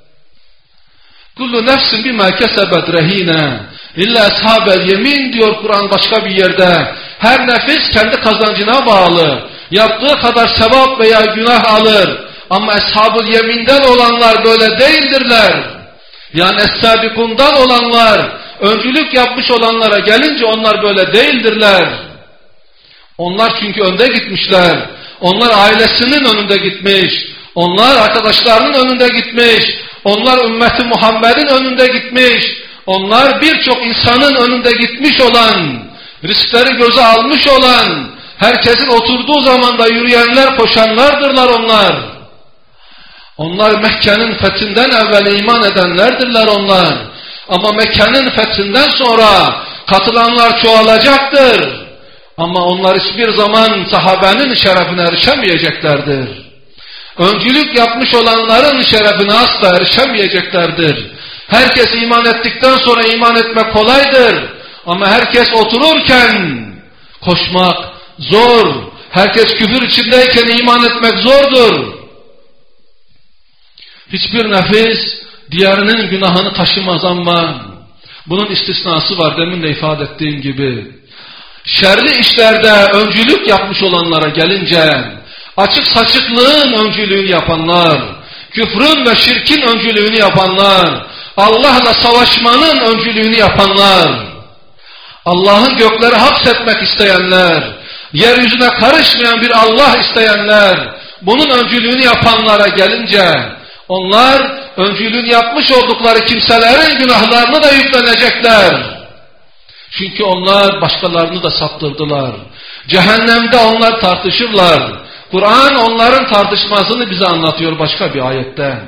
Kullu nefsin bima kesebet rehine illa ashabel yemin diyor Kur'an başka bir yerde. Her nefis kendi kazancına bağlı. Yaptığı kadar sevap veya günah alır. Ama ashab-ül yeminden olanlar böyle değildirler. Yani es-sabikundan olanlar, öncülük yapmış olanlara gelince onlar böyle değildirler. Onlar çünkü önde gitmişler. Onlar ailesinin önünde gitmiş. Onlar arkadaşlarının önünde gitmiş. Onlar ümmeti Muhammed'in önünde gitmiş. Onlar birçok insanın önünde gitmiş olan, riskleri göze almış olan, herkesin oturduğu zamanda yürüyenler, koşanlardırlar onlar. Onlar Mekke'nin fethinden evvel iman edenlerdirler onlar. Ama Mekke'nin fethinden sonra katılanlar çoğalacaktır. Ama onlar hiçbir zaman sahabenin şerefine erişemeyeceklerdir. Öncülük yapmış olanların şerefine asla erişemeyeceklerdir. Herkes iman ettikten sonra iman etmek kolaydır. Ama herkes otururken koşmak zor. Herkes küfür içindeyken iman etmek zordur. Hiçbir nefis diğerinin günahını taşımaz ama bunun istisnası var demin de ifade ettiğim gibi. Şerli işlerde öncülük yapmış olanlara gelince açık saçıklığın öncülüğünü yapanlar, küfrün ve şirkin öncülüğünü yapanlar, Allah'la savaşmanın öncülüğünü yapanlar, Allah'ın gökleri hapsetmek isteyenler, yeryüzüne karışmayan bir Allah isteyenler, bunun öncülüğünü yapanlara gelince onlar öncülüğünü yapmış oldukları kimselerin günahlarını da yüklenecekler. Çünkü onlar başkalarını da saptırdılar. Cehennemde onlar tartışırlar. Kur'an onların tartışmasını bize anlatıyor başka bir ayette.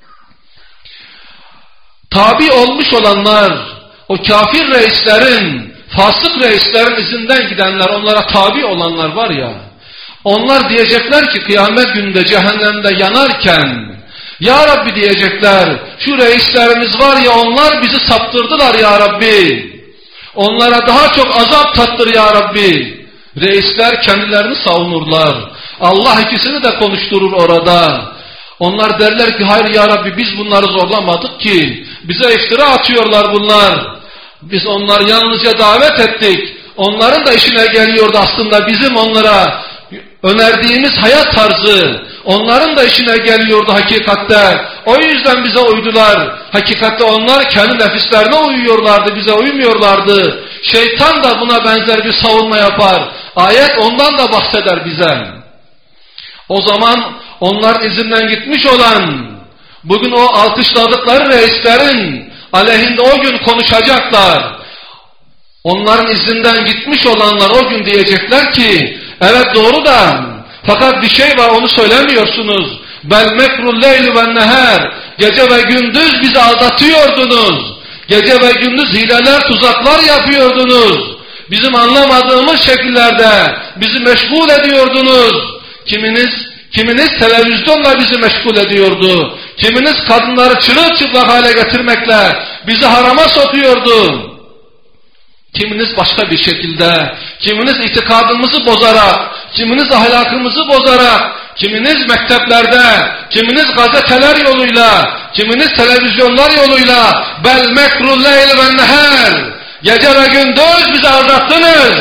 Tabi olmuş olanlar, o kafir reislerin, fasık reislerin izinden gidenler, onlara tabi olanlar var ya, Onlar diyecekler ki kıyamet gününde cehennemde yanarken, Ya Rabbi diyecekler, şu reislerimiz var ya onlar bizi saptırdılar Ya Rabbi. Onlara daha çok azap tattır Ya Rabbi. Reisler kendilerini savunurlar. Allah ikisini de konuşturur orada. Onlar derler ki hayır Ya Rabbi biz bunları zorlamadık ki. Bize iftira atıyorlar bunlar. Biz onları yalnızca davet ettik. Onların da işine geliyordu aslında bizim onlara önerdiğimiz hayat tarzı. Onların da işine geliyordu hakikatte. O yüzden bize uydular. Hakikatte onlar kendi nefislerine uyuyorlardı, bize uymuyorlardı. Şeytan da buna benzer bir savunma yapar. Ayet ondan da bahseder bize. O zaman onların izinden gitmiş olan, bugün o alkışladıkları reislerin aleyhinde o gün konuşacaklar. Onların izinden gitmiş olanlar o gün diyecekler ki, evet doğru da, fakat bir şey var onu söylemiyorsunuz. Bel mekrul leyli ve neher. Gece ve gündüz bizi aldatıyordunuz. Gece ve gündüz hileler, tuzaklar yapıyordunuz. Bizim anlamadığımız şekillerde bizi meşgul ediyordunuz. Kiminiz televizyonla bizi meşgul ediyordu. Kiminiz kadınları çırılçıplak hale getirmekle bizi harama sokuyordu. Kiminiz başka bir şekilde, kiminiz itikadımızı bozarak, kiminiz ahlakımızı bozarak, kiminiz mekteplerde, kiminiz gazeteler yoluyla, kiminiz televizyonlar yoluyla bel mekrul leyl ve neher. Gece ve gündüz bizi aldattınız.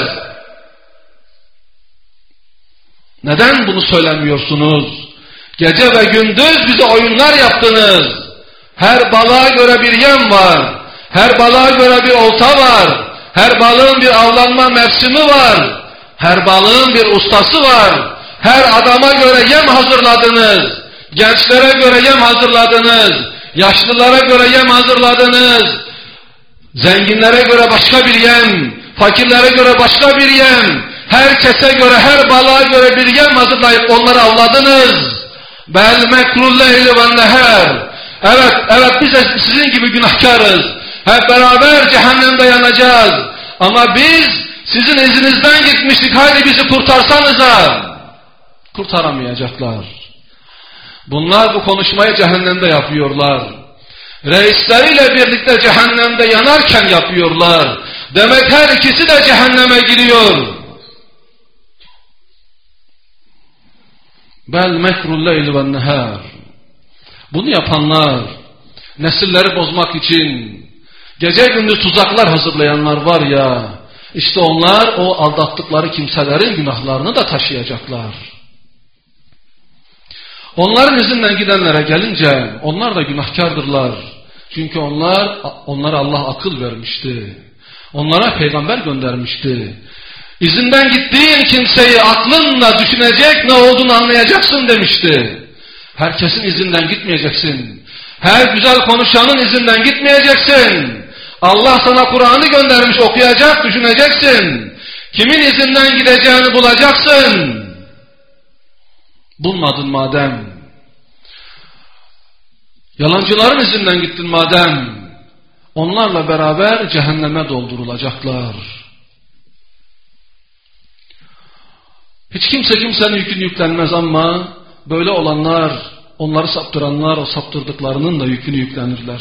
Neden bunu söylemiyorsunuz? Gece ve gündüz bize oyunlar yaptınız. Her balığa göre bir yem var. Her balığa göre bir olta var. Her balığın bir avlanma mevsimi var. Her balığın bir ustası var. Her adama göre yem hazırladınız. Gençlere göre yem hazırladınız. Yaşlılara göre yem hazırladınız. Zenginlere göre başka bir yem. Fakirlere göre başka bir yem. Herkese göre, her balığa göre bir yem hazırlayıp onları avladınız. Bel mekrul leyli ve neher. Evet biz de sizin gibi günahkarız. Hep beraber cehennemde yanacağız. Ama biz sizin izinizden gitmiştik. Haydi bizi kurtarsanıza. Kurtaramayacaklar. Bunlar bu konuşmayı cehennemde yapıyorlar. Reisleriyle birlikte cehennemde yanarken yapıyorlar. Demek her ikisi de cehenneme giriyor. Bel mekrul leyli ve neher. Bunu yapanlar, nesilleri bozmak için gece gündüz tuzaklar hazırlayanlar var ya, işte onlar o aldattıkları kimselerin günahlarını da taşıyacaklar. Onların izinden gidenlere gelince onlar da günahkardırlar. Çünkü onlara Allah akıl vermişti. Onlara peygamber göndermişti. İzinden gittiğin kimseyi aklınla düşünecek, ne olduğunu anlayacaksın demişti. Herkesin izinden gitmeyeceksin. Her güzel konuşanın izinden gitmeyeceksin. Allah sana Kur'an'ı göndermiş, okuyacak, düşüneceksin. Kimin izinden gideceğini bulacaksın. Bulmadın madem, yalancıların izinden gittin madem, onlarla beraber cehenneme doldurulacaklar. Hiç kimse kimsenin yükünü yüklenmez ama böyle olanlar, onları saptıranlar, o saptırdıklarının da yükünü yüklenirler.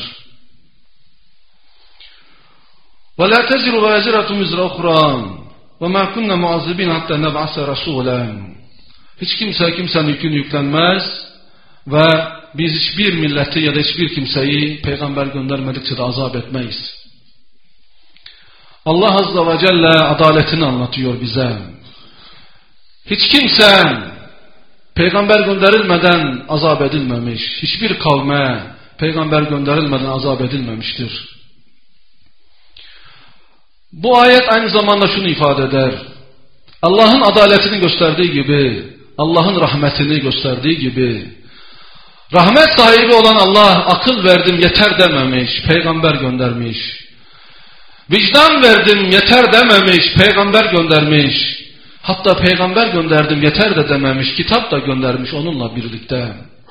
وَلَا تَزِرُ وَيَزِرَةُ مِزْرَ اُخْرَى وَمَا كُنَّ مُعَذِّبِينَ حَتَّى نَبْعَثَ رَسُولًا. Hiç kimse kimsenin yükünü yüklenmez ve biz hiçbir milleti ya da hiçbir kimseyi peygamber göndermedikçe de azap etmeyiz. Allah Azze ve Celle adaletini anlatıyor bize. Hiç kimse peygamber gönderilmeden azap edilmemiş. Hiçbir kavme peygamber gönderilmeden azap edilmemiştir. Bu ayet aynı zamanda şunu ifade eder. Allah'ın adaletini gösterdiği gibi, Allah'ın rahmetini gösterdiği gibi, rahmet sahibi olan Allah akıl verdim yeter dememiş, peygamber göndermiş. Vicdan verdim yeter dememiş, peygamber göndermiş. Hatta peygamber gönderdim yeter de dememiş, kitap da göndermiş onunla birlikte.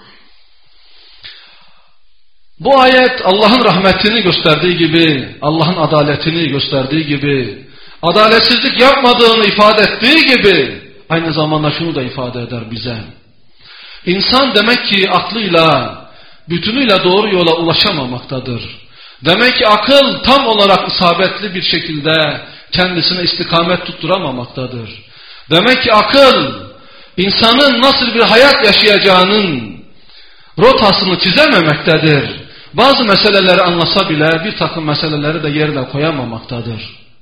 Bu ayet Allah'ın rahmetini gösterdiği gibi, Allah'ın adaletini gösterdiği gibi, adaletsizlik yapmadığını ifade ettiği gibi, aynı zamanda şunu da ifade eder bize. İnsan demek ki aklıyla, bütünüyle doğru yola ulaşamamaktadır. Demek ki akıl tam olarak isabetli bir şekilde kendisine istikamet tutturamamaktadır. Demek ki akıl, insanın nasıl bir hayat yaşayacağının rotasını çizememektedir. Bazı meseleleri anlasa bile bir takım meseleleri de yerine koyamamaktadır.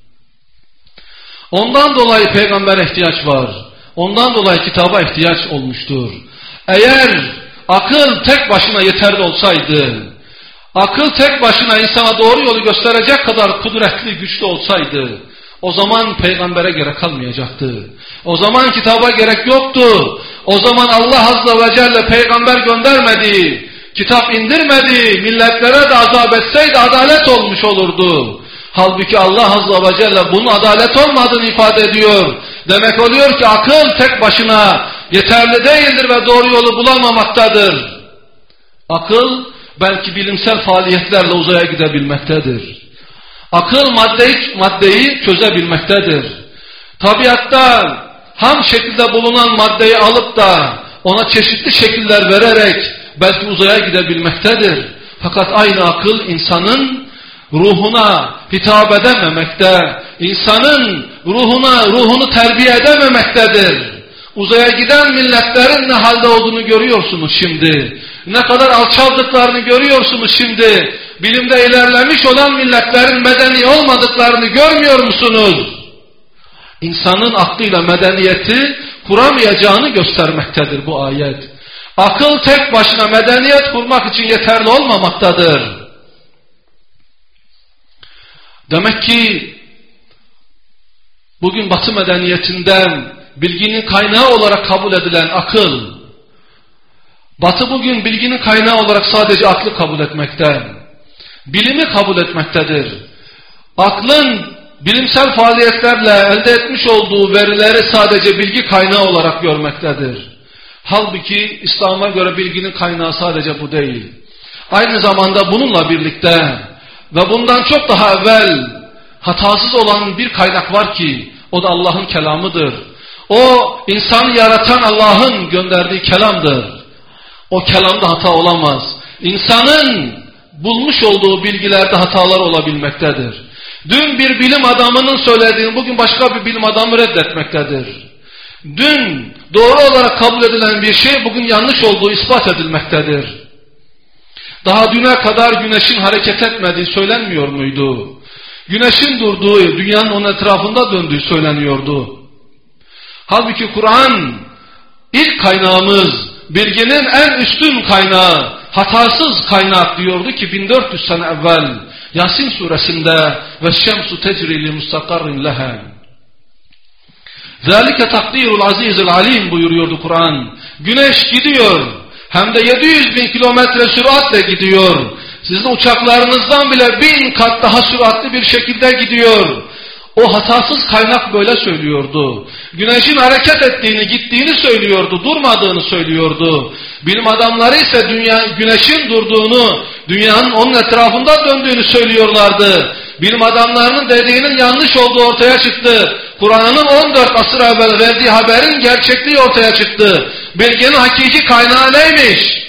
Ondan dolayı peygambere ihtiyaç var. Ondan dolayı kitaba ihtiyaç olmuştur. Eğer akıl tek başına yeterli olsaydı, akıl tek başına insana doğru yolu gösterecek kadar kudretli, güçlü olsaydı, o zaman peygambere gerek kalmayacaktı. O zaman kitaba gerek yoktu. O zaman Allah Azze ve Celle peygamber göndermedi, kitap indirmedi, milletlere de azap etseydi adalet olmuş olurdu. Halbuki Allah Azze ve Celle bunun adalet olmadığını ifade ediyor. Demek oluyor ki akıl tek başına yeterli değildir ve doğru yolu bulamamaktadır. Akıl belki bilimsel faaliyetlerle uzaya gidebilmektedir. Akıl maddeyi çözebilmektedir. Tabiatta ham şekilde bulunan maddeyi alıp da ona çeşitli şekiller vererek belki uzaya gidebilmektedir. Fakat aynı akıl insanın ruhuna hitap edememekte, insanın ruhunu terbiye edememektedir. Uzaya giden milletlerin ne halde olduğunu görüyorsunuz şimdi. Ne kadar alçaldıklarını görüyorsunuz şimdi. Bilimde ilerlemiş olan milletlerin medeni olmadıklarını görmüyor musunuz? İnsanın aklıyla medeniyeti kuramayacağını göstermektedir bu ayet. Akıl tek başına medeniyet kurmak için yeterli olmamaktadır. Demek ki bugün Batı medeniyetinden bilginin kaynağı olarak kabul edilen akıl, Batı bugün bilginin kaynağı olarak sadece aklı kabul etmekte, bilimi kabul etmektedir. Aklın bilimsel faaliyetlerle elde etmiş olduğu verileri sadece bilgi kaynağı olarak görmektedir. Halbuki İslam'a göre bilginin kaynağı sadece bu değil. Aynı zamanda bununla birlikte ve bundan çok daha evvel hatasız olan bir kaynak var ki o da Allah'ın kelamıdır. O insanı yaratan Allah'ın gönderdiği kelamdır. O kelamda hata olamaz. İnsanın bulmuş olduğu bilgilerde hatalar olabilmektedir. Dün bir bilim adamının söylediğini bugün başka bir bilim adamı reddetmektedir. Dün doğru olarak kabul edilen bir şey bugün yanlış olduğu ispat edilmektedir. Daha düne kadar güneşin hareket etmediği söylenmiyor muydu? Güneşin durduğu, dünyanın onun etrafında döndüğü söyleniyordu. Halbuki Kur'an ilk kaynağımız, bilginin en üstün kaynağı, hatasız kaynak diyordu ki 1400 sene evvel Yasin suresinde ve şemsu tecri li mustakarrin leha. Zalike takdirul azizil alim buyuruyordu Kur'an. Güneş gidiyor. Hem de 700 bin kilometre süratle gidiyor. Sizin uçaklarınızdan bile 1000 kat daha süratli bir şekilde gidiyor. O hatasız kaynak böyle söylüyordu. Güneşin hareket ettiğini, gittiğini söylüyordu, durmadığını söylüyordu. Bilim adamları ise güneşin durduğunu, dünyanın onun etrafında döndüğünü söylüyorlardı. Bilim adamlarının dediğinin yanlış olduğu ortaya çıktı. Kur'an'ın 14 asır evvel verdiği haberin gerçekliği ortaya çıktı. Bilginin hakiki kaynağı neymiş?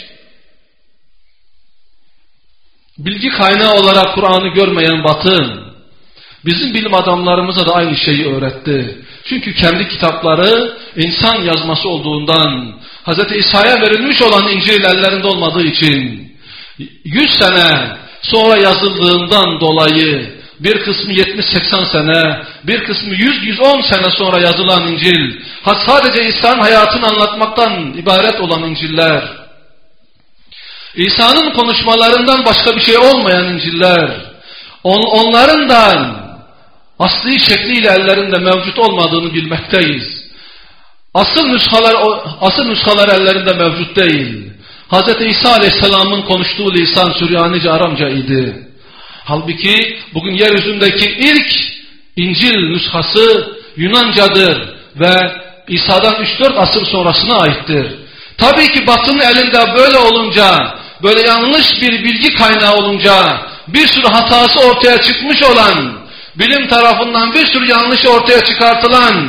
Bilgi kaynağı olarak Kur'an'ı görmeyen Batı, bizim bilim adamlarımıza da aynı şeyi öğretti. Çünkü kendi kitapları insan yazması olduğundan, Hz. İsa'ya verilmiş olan İncil ellerinde olmadığı için, 100 sene sonra yazıldığından dolayı, bir kısmı 70-80 sene, bir kısmı 100-110 sene sonra yazılan İncil, sadece İsa'nın hayatını anlatmaktan ibaret olan İnciller, İsa'nın konuşmalarından başka bir şey olmayan İnciller, onların da asli şekliyle ellerinde mevcut olmadığını bilmekteyiz. Asıl nüshalar ellerinde mevcut değil. Hz. İsa Aleyhisselam'ın konuştuğu lisan Süryanice, Aramca idi. Halbuki bugün yeryüzündeki ilk İncil nüshası Yunancadır ve İsa'dan 3-4 asır sonrasına aittir. Tabii ki Batı'nın elinde böyle olunca, böyle yanlış bir bilgi kaynağı olunca, bir sürü hatası ortaya çıkmış olan, bilim tarafından bir sürü yanlış ortaya çıkartılan,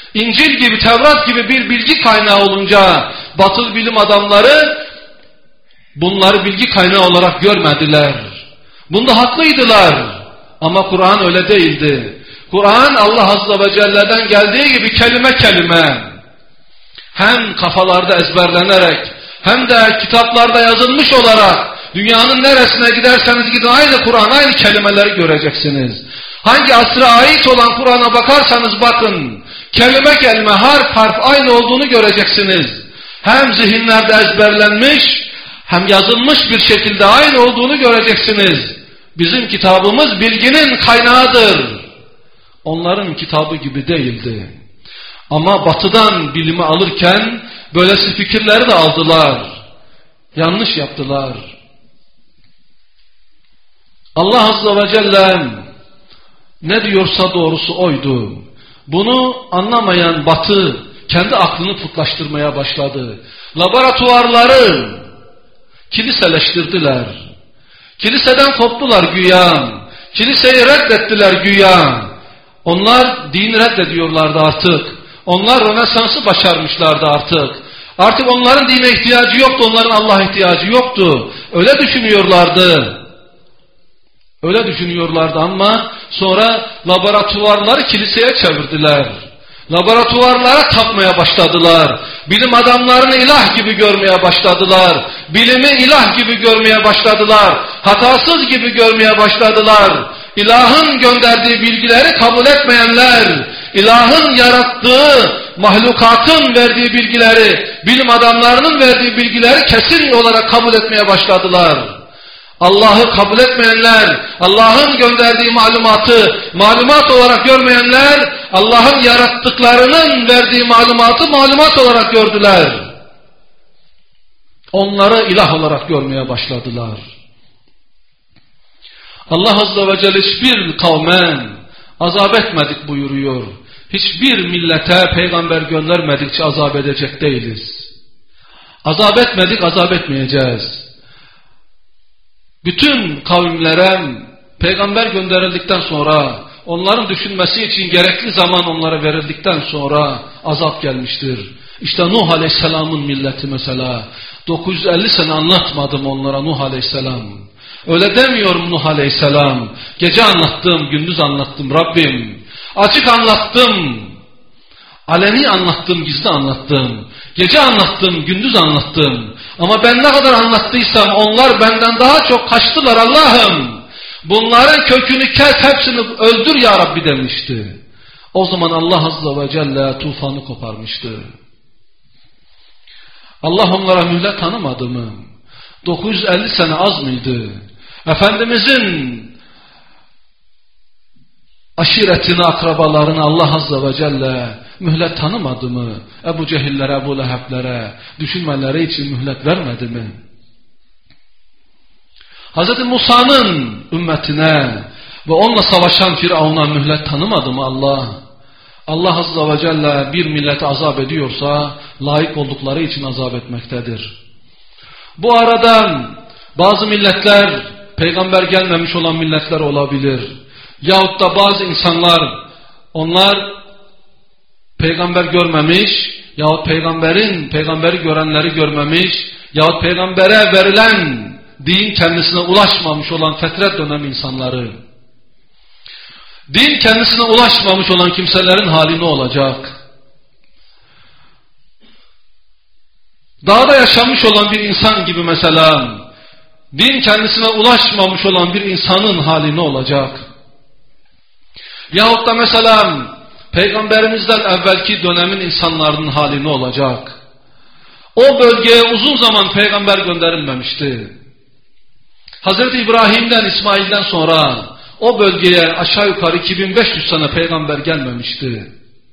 İncil gibi, Tevrat gibi bir bilgi kaynağı olunca batıl bilim adamları bunları bilgi kaynağı olarak görmediler. Bunda haklıydılar. Ama Kur'an öyle değildi. Kur'an Allah Azze ve Celle'den geldiği gibi kelime kelime, hem kafalarda ezberlenerek hem de kitaplarda yazılmış olarak dünyanın neresine giderseniz gidin aynı Kur'an, aynı kelimeleri göreceksiniz. Hangi asra ait olan Kur'an'a bakarsanız bakın, kelime kelime, harf harf aynı olduğunu göreceksiniz. Hem zihinlerde ezberlenmiş hem yazılmış bir şekilde aynı olduğunu göreceksiniz. Bizim kitabımız bilginin kaynağıdır. Onların kitabı gibi değildi. Ama batıdan bilimi alırken böylesi fikirleri de aldılar. Yanlış yaptılar. Allah Azze ve Celle ne diyorsa doğrusu oydu. Bunu anlamayan Batı kendi aklını putlaştırmaya başladı. Laboratuvarları kiliseleştirdiler. Kiliseden koptular güya. Kiliseyi reddettiler güya. Onlar dini reddediyorlardı artık. Onlar Rönesans'ı başarmışlardı artık. Artık onların dine ihtiyacı yoktu, onların Allah'a ihtiyacı yoktu. Öyle düşünüyorlardı. Öyle düşünüyorlardı ama sonra laboratuvarları kiliseye çevirdiler. Laboratuvarlara tapmaya başladılar. Bilim adamlarını ilah gibi görmeye başladılar. Bilimi ilah gibi görmeye başladılar. Hatasız gibi görmeye başladılar. İlahın gönderdiği bilgileri kabul etmeyenler, ilahın yarattığı, mahlukatın verdiği bilgileri, bilim adamlarının verdiği bilgileri kesin olarak kabul etmeye başladılar. Allah'ı kabul etmeyenler, Allah'ın gönderdiği malumatı malumat olarak görmeyenler, Allah'ın yarattıklarının verdiği malumatı malumat olarak gördüler. Onları ilah olarak görmeye başladılar. Allah Azze ve Celle hiçbir kavme azap etmedik buyuruyor. Hiçbir millete peygamber göndermedikçe azap edecek değiliz. Azap etmedik, azap etmeyeceğiz. Bütün kavimlere peygamber gönderildikten sonra, onların düşünmesi için gerekli zaman onlara verildikten sonra azap gelmiştir. İşte Nuh Aleyhisselam'ın milleti mesela. 950 sene anlatmadım onlara Nuh Aleyhisselam. Öyle demiyorum Nuh Aleyhisselam. Gece anlattım, gündüz anlattım Rabbim. Açık anlattım, aleni anlattım, gizli anlattım. Gece anlattım, gündüz anlattım. Ama ben ne kadar anlattıysam onlar benden daha çok kaçtılar Allah'ım. Bunların kökünü kes, hepsini öldür ya Rabbi demişti. O zaman Allah Azze ve Celle tufanı koparmıştı. Allah onlara mühlet tanımadı mı? 950 sene az mıydı? Efendimizin aşiretini, akrabalarını Allah Azze ve Celle mühlet tanımadı mı? Ebu Cehillere, Ebu Leheblere düşünmeleri için mühlet vermedi mi? Hz. Musa'nın ümmetine ve onunla savaşan Firavun'a mühlet tanımadı mı Allah? Allah Azze ve Celle bir millete azap ediyorsa layık oldukları için azap etmektedir. Bu arada bazı milletler peygamber gelmemiş olan milletler olabilir. Yahut da bazı insanlar onlar peygamber görmemiş yahut peygamberi görenleri görmemiş yahut peygambere verilen din kendisine ulaşmamış olan fetret dönemi insanları. Din kendisine ulaşmamış olan kimselerin hali ne olacak? Dağda yaşamış olan bir insan gibi mesela din kendisine ulaşmamış olan bir insanın hali ne olacak? Yahut da mesela peygamberimizden evvelki dönemin insanların hali ne olacak? O bölgeye uzun zaman peygamber gönderilmemişti. Hazreti İbrahim'den, İsmail'den sonra o bölgeye aşağı yukarı 2500 sene peygamber gelmemişti.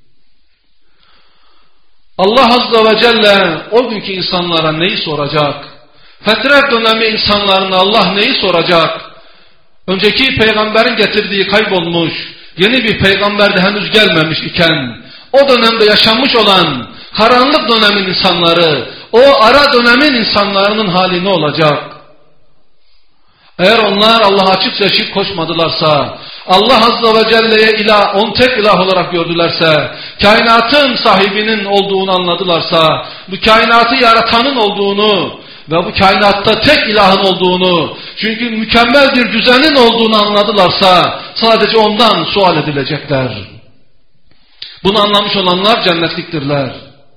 Allah Azze ve Celle o günkü insanlara neyi soracak? Fetret dönemi insanlarına Allah neyi soracak? Önceki peygamberin getirdiği kaybolmuş, yeni bir peygamber de henüz gelmemiş iken, o dönemde yaşanmış olan karanlık dönemin insanları, o ara dönemin insanlarının hali ne olacak? Eğer onlar Allah'a açıkça şirk koşmadılarsa, Allah Azze ve Celle'ye ilah, onu tek ilah olarak gördülerse, kainatın sahibinin olduğunu anladılarsa, bu kainatı yaratanın olduğunu ve bu kainatta tek ilahın olduğunu, çünkü mükemmel bir düzenin olduğunu anladılarsa, sadece ondan sual edilecekler. Bunu anlamış olanlar cennetliktirler.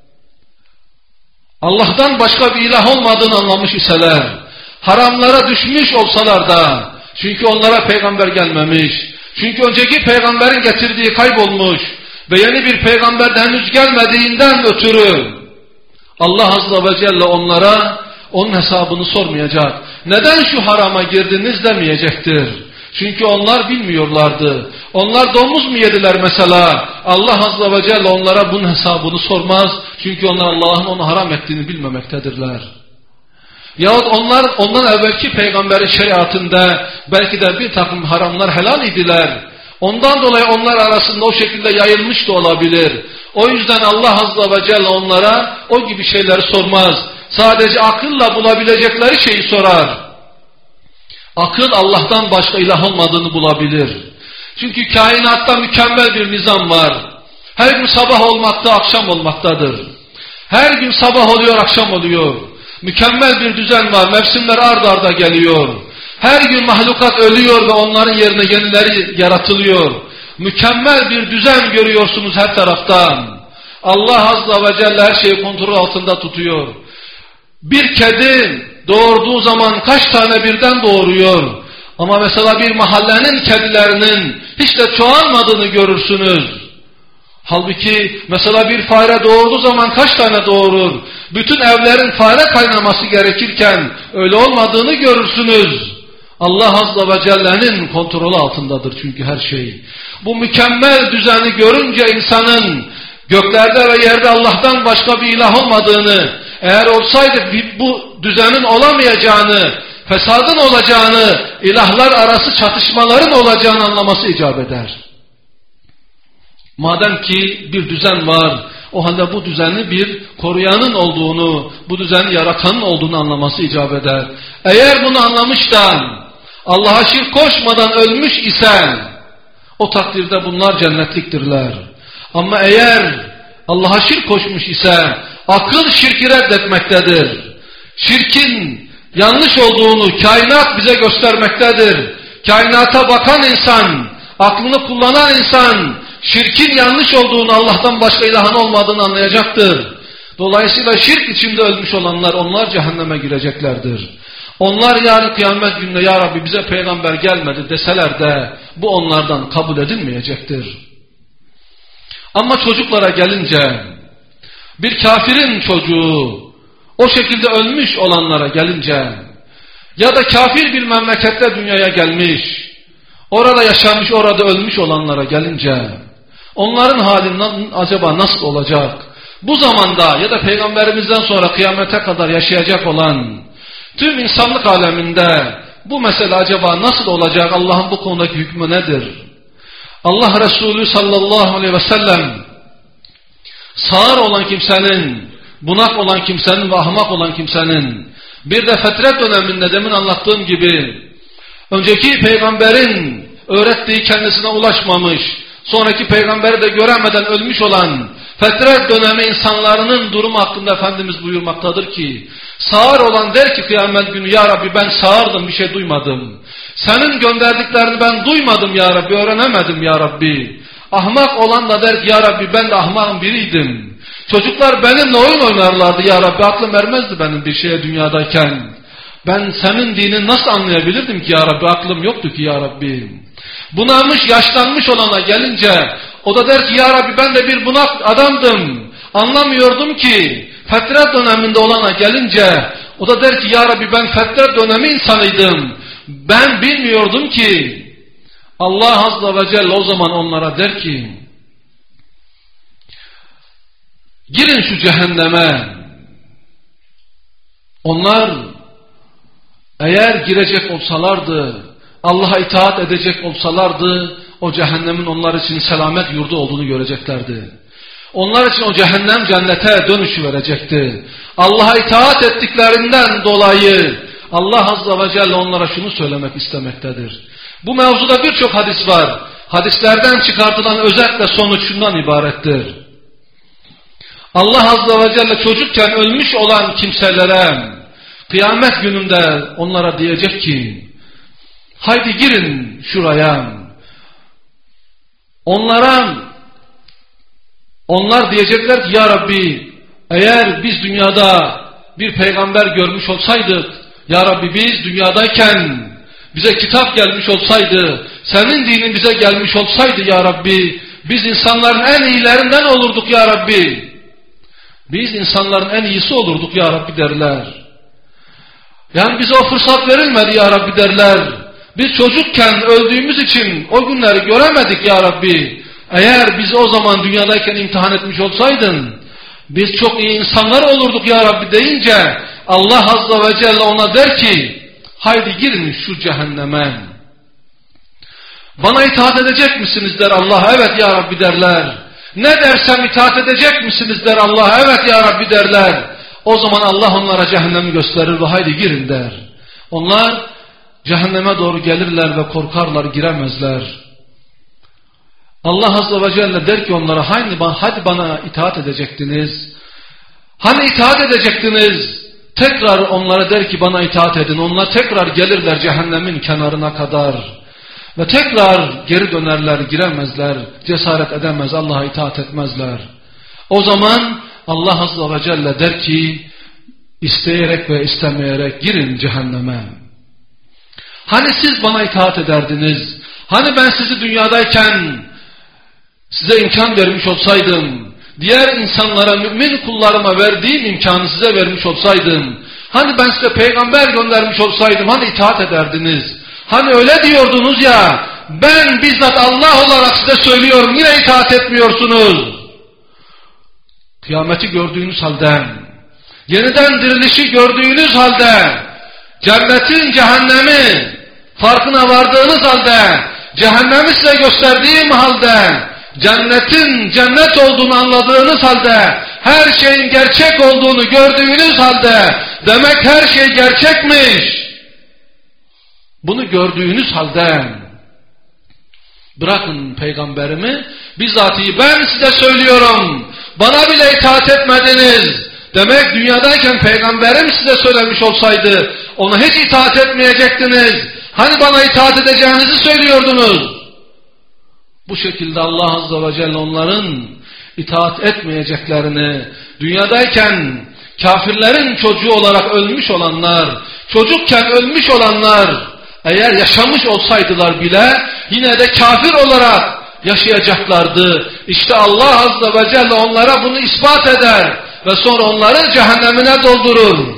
Allah'tan başka bir ilah olmadığını anlamış iseler, haramlara düşmüş olsalar da, çünkü onlara peygamber gelmemiş, çünkü önceki peygamberin getirdiği kaybolmuş ve yeni bir peygamber de henüz gelmediğinden ötürü Allah Azze ve Celle onlara onun hesabını sormayacak. Neden şu harama girdiniz demeyecektir. Çünkü onlar bilmiyorlardı. Onlar domuz mu yediler mesela? Allah Azze ve Celle onlara bunun hesabını sormaz. Çünkü onlar Allah'ın onu haram ettiğini bilmemektedirler. Yahut onlar ondan evvelki peygamberin şeriatında belki de bir takım haramlar helal idiler. Ondan dolayı onlar arasında o şekilde yayılmış da olabilir. O yüzden Allah Azze ve Celle onlara o gibi şeyleri sormaz. Sadece akılla bulabilecekleri şeyi sorar. Akıl Allah'tan başka ilah olmadığını bulabilir. Çünkü kainatta mükemmel bir nizam var. Her gün sabah olmakta, akşam olmaktadır. Her gün sabah oluyor, akşam oluyor. Mükemmel bir düzen var. Mevsimler ard arda geliyor. Her gün mahlukat ölüyor ve onların yerine yenileri yaratılıyor. Mükemmel bir düzen görüyorsunuz her taraftan. Allah Azze ve Celle her şeyi kontrol altında tutuyor. Bir kedi doğurduğu zaman kaç tane birden doğuruyor. Ama mesela bir mahallenin kedilerinin hiç de çoğalmadığını görürsünüz. Halbuki mesela bir fare doğurduğu zaman kaç tane doğurur? Bütün evlerin fare kaynaması gerekirken öyle olmadığını görürsünüz. Allah Azze ve Celle'nin kontrolü altındadır çünkü her şey. Bu mükemmel düzeni görünce insanın göklerde ve yerde Allah'tan başka bir ilah olmadığını, eğer olsaydı bu düzenin olamayacağını, fesadın olacağını, ilahlar arası çatışmaların olacağını anlaması icap eder. Madem ki bir düzen var, o halde bu düzeni bir koruyanın olduğunu, bu düzeni yaratanın olduğunu anlaması icap eder. Eğer bunu anlamış da Allah'a şirk koşmadan ölmüş isen, o takdirde bunlar cennetliktirler. Ama eğer Allah'a şirk koşmuş ise, akıl şirki reddetmektedir. Şirkin yanlış olduğunu kainat bize göstermektedir. Kainata bakan insan, aklını kullanan insan, şirkin yanlış olduğunu, Allah'tan başka ilahın olmadığını anlayacaktır. Dolayısıyla şirk içinde ölmüş olanlar, onlar cehenneme gireceklerdir. Onlar yarın kıyamet gününe ya Rabbi bize peygamber gelmedi deseler de bu onlardan kabul edilmeyecektir. Ama çocuklara gelince, bir kafirin çocuğu, o şekilde ölmüş olanlara gelince, ya da kafir bir memlekette dünyaya gelmiş, orada yaşamış, orada ölmüş olanlara gelince, onların halinden acaba nasıl olacak? Bu zamanda ya da peygamberimizden sonra kıyamete kadar yaşayacak olan tüm insanlık aleminde bu mesele acaba nasıl olacak? Allah'ın bu konudaki hükmü nedir? Allah Resulü sallallahu aleyhi ve sellem sağır olan kimsenin, bunak olan kimsenin ve ahmak olan kimsenin, bir de fetret döneminde demin anlattığım gibi önceki peygamberin öğrettiği kendisine ulaşmamış, sonraki peygamberi de göremeden ölmüş olan fetret dönemi insanların durumu hakkında Efendimiz buyurmaktadır ki, sağır olan der ki kıyamet günü ya Rabbi ben sağırdım, bir şey duymadım. Senin gönderdiklerini ben duymadım ya Rabbi, öğrenemedim ya Rabbi. Ahmak olan da der ki ya Rabbi ben de ahmakın biriydim. Çocuklar benimle oyun oynarlardı ya Rabbi, aklım ermezdi benim bir şeye dünyadayken. Ben senin dinini nasıl anlayabilirdim ki ya Rabbi, aklım yoktu ki ya Rabbi. Bunamış, yaşlanmış olana gelince o da der ki ya Rabbi ben de bir bunak adamdım, anlamıyordum ki. Fetret döneminde olana gelince o da der ki ya Rabbi ben fetret dönemi insanıydım, ben bilmiyordum ki. Allah Azze ve Celle o zaman onlara der ki girin şu cehenneme. Onlar eğer girecek olsalardı, Allah'a itaat edecek olsalardı, o cehennemin onlar için selamet yurdu olduğunu göreceklerdi. Onlar için o cehennem cennete dönüşü verecekti. Allah'a itaat ettiklerinden dolayı Allah Azze ve Celle onlara şunu söylemek istemektedir. Bu mevzuda birçok hadis var. Hadislerden çıkartılan özet ve sonuç şundan ibarettir. Allah Azze ve Celle çocukken ölmüş olan kimselere kıyamet gününde onlara diyecek ki haydi girin şuraya. Onlar diyecekler ki ya Rabbi eğer biz dünyada bir peygamber görmüş olsaydık, ya Rabbi biz dünyadayken bize kitap gelmiş olsaydı, senin dinin bize gelmiş olsaydı ya Rabbi, biz insanların en iyilerinden olurduk ya Rabbi. Biz insanların en iyisi olurduk ya Rabbi derler. Yani bize o fırsat verilmedi ya Rabbi derler. Biz çocukken öldüğümüz için o günleri göremedik ya Rabbi. Eğer bizi o zaman dünyadayken imtihan etmiş olsaydın, biz çok iyi insanlar olurduk ya Rabbi deyince Allah Azze ve Celle ona der ki haydi girin şu cehenneme. Bana itaat edecek misiniz der Allah. Evet ya Rabbi derler. Ne dersem itaat edecek misiniz der Allah. Evet ya Rabbi derler. O zaman Allah onlara cehennemi gösterir ve haydi girin der. Onlar cehenneme doğru gelirler ve korkarlar, giremezler. Allah Azze ve Celle der ki onlara hadi bana itaat edecektiniz. Hani itaat edecektiniz? Tekrar onlara der ki bana itaat edin. Onlar tekrar gelirler cehennemin kenarına kadar. Ve tekrar geri dönerler, giremezler, cesaret edemez, Allah'a itaat etmezler. O zaman Allah Azze ve Celle der ki isteyerek ve istemeyerek girin cehenneme. Hani siz bana itaat ederdiniz? Hani ben sizi dünyadayken size imkan vermiş olsaydım, diğer insanlara, mümin kullarıma verdiğim imkanı size vermiş olsaydım, hani ben size peygamber göndermiş olsaydım, hani itaat ederdiniz? Hani öyle diyordunuz ya, ben bizzat Allah olarak size söylüyorum, yine itaat etmiyorsunuz. Kıyameti gördüğünüz halde, yeniden dirilişi gördüğünüz halde, cennetin cehennemi farkına vardığınız halde, cehennemi size gösterdiğim halde, cennetin cennet olduğunu anladığınız halde, her şeyin gerçek olduğunu gördüğünüz halde, demek her şey gerçekmiş. Bunu gördüğünüz halde, bırakın peygamberimi, bizzatihi ben size söylüyorum, bana bile itaat etmediniz. Demek dünyadayken peygamberim size söylemiş olsaydı, ona hiç itaat etmeyecektiniz. Hani bana itaat edeceğinizi söylüyordunuz. Bu şekilde Allah Azze ve Celle onların itaat etmeyeceklerini, dünyadayken kafirlerin çocuğu olarak ölmüş olanlar, çocukken ölmüş olanlar, eğer yaşamış olsaydılar bile yine de kafir olarak yaşayacaklardı. İşte Allah Azze ve Celle onlara bunu ispat eder ve sonra onları cehennemine doldurur.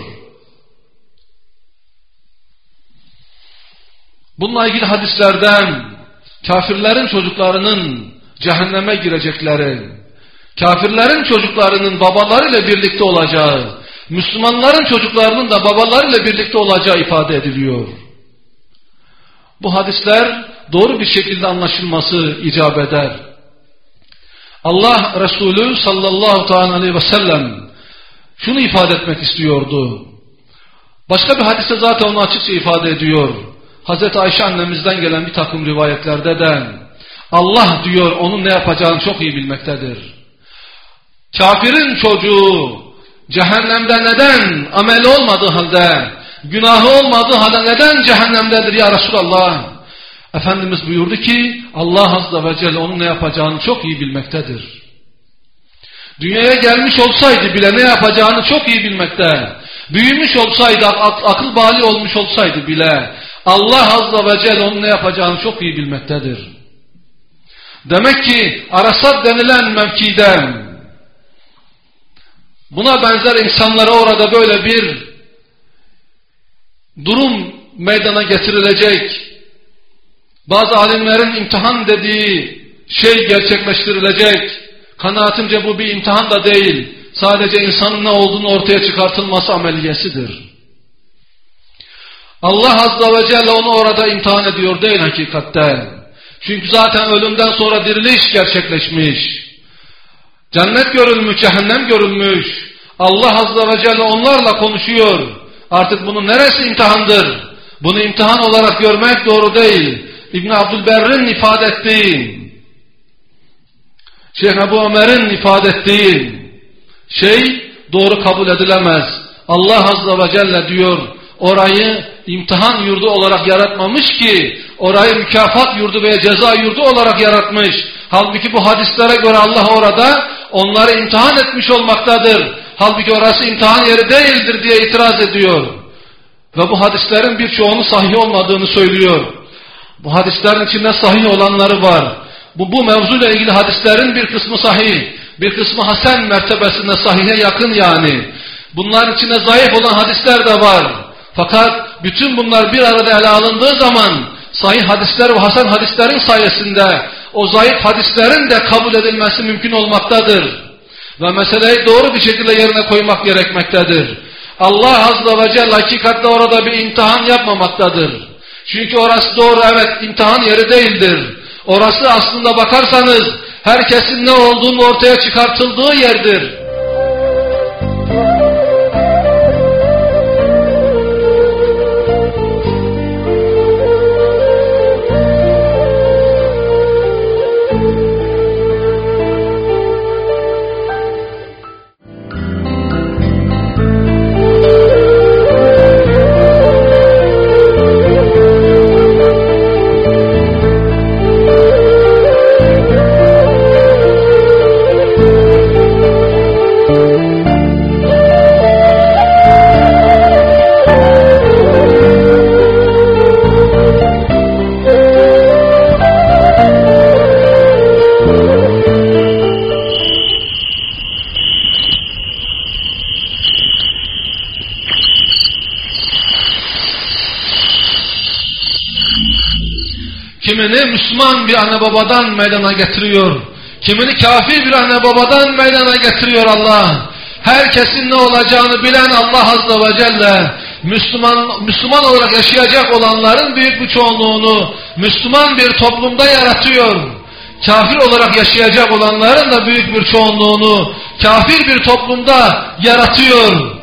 Bununla ilgili hadislerden kafirlerin çocuklarının cehenneme girecekleri, kafirlerin çocuklarının babalarıyla birlikte olacağı, Müslümanların çocuklarının da babalarıyla birlikte olacağı ifade ediliyor. Bu hadisler doğru bir şekilde anlaşılması icap eder. Allah Resulü sallallahu aleyhi ve sellem şunu ifade etmek istiyordu. Başka bir hadise zaten onu açıkça ifade ediyor. Hazreti Ayşe annemizden gelen bir takım rivayetlerde de Allah diyor onun ne yapacağını çok iyi bilmektedir. Kafirin çocuğu cehennemde neden ameli olmadığı halde, günahı olmadığı halde neden cehennemdedir ya Resulallah? Efendimiz buyurdu ki Allah Azze ve Celle onun ne yapacağını çok iyi bilmektedir. Dünyaya gelmiş olsaydı bile ne yapacağını çok iyi bilmekte. Büyümüş olsaydı, akıl bali olmuş olsaydı bile Allah Azze ve Celle onun ne yapacağını çok iyi bilmektedir. Demek ki Arasat denilen mevkiden buna benzer insanlara orada böyle bir durum meydana getirilecek. Bazı alimlerin imtihan dediği şey gerçekleştirilecek. Kanaatimce bu bir imtihan da değil. Sadece insanın ne olduğunu ortaya çıkartılması ameliyesidir. Allah Azze ve Celle onu orada imtihan ediyor değil hakikatte. Çünkü zaten ölümden sonra diriliş gerçekleşmiş. Cennet görülmüş, cehennem görülmüş. Allah Azze ve Celle onlarla konuşuyor. Artık bunun neresi imtihandır? Bunu imtihan olarak görmek doğru değil. İbn Abdülberr'in ifade ettiği, Şeyh Ebu Ömer'in ifade ettiği şey doğru kabul edilemez. Allah Azze ve Celle diyor, orayı imtihan yurdu olarak yaratmamış ki, orayı mükafat yurdu veya ceza yurdu olarak yaratmış. Halbuki bu hadislere göre Allah orada onları imtihan etmiş olmaktadır. Halbuki orası imtihan yeri değildir diye itiraz ediyor. Ve bu hadislerin birçoğunun sahih olmadığını söylüyor. Bu hadislerin içinde sahih olanları var. Bu mevzuyla ilgili hadislerin bir kısmı sahih, bir kısmı hasen mertebesinde sahihe yakın yani. Bunların içinde zayıf olan hadisler de var. Fakat bütün bunlar bir arada ele alındığı zaman sahih hadisler ve hasen hadislerin sayesinde o zayıf hadislerin de kabul edilmesi mümkün olmaktadır. Ve meseleyi doğru bir şekilde yerine koymak gerekmektedir. Allah Azze ve Celle hakikatte orada bir imtihan yapmamaktadır. Çünkü orası doğru, evet, imtihan yeri değildir. Orası aslında bakarsanız herkesin ne olduğunu ortaya çıkartıldığı yerdir. Kimini Müslüman bir anne babadan meydana getiriyor. Kimini kafir bir anne babadan meydana getiriyor Allah. Herkesin ne olacağını bilen Allah Azze ve Celle, Müslüman olarak yaşayacak olanların büyük bir çoğunluğunu Müslüman bir toplumda yaratıyor. Kafir olarak yaşayacak olanların da büyük bir çoğunluğunu kafir bir toplumda yaratıyor.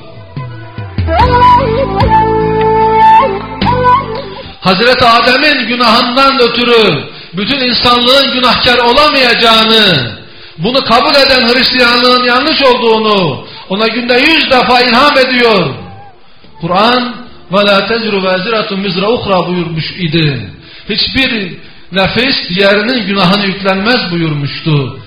Hazreti Adem'in günahından ötürü bütün insanlığın günahkar olamayacağını, bunu kabul eden Hristiyanlığın yanlış olduğunu ona günde 100 defa ilham ediyor. Kur'an وَلَا تَزْرُ وَازِرَةٌ مِزْرَ اُخْرَى buyurmuş idi. Hiçbir nefis diğerinin günahını yüklenmez buyurmuştu.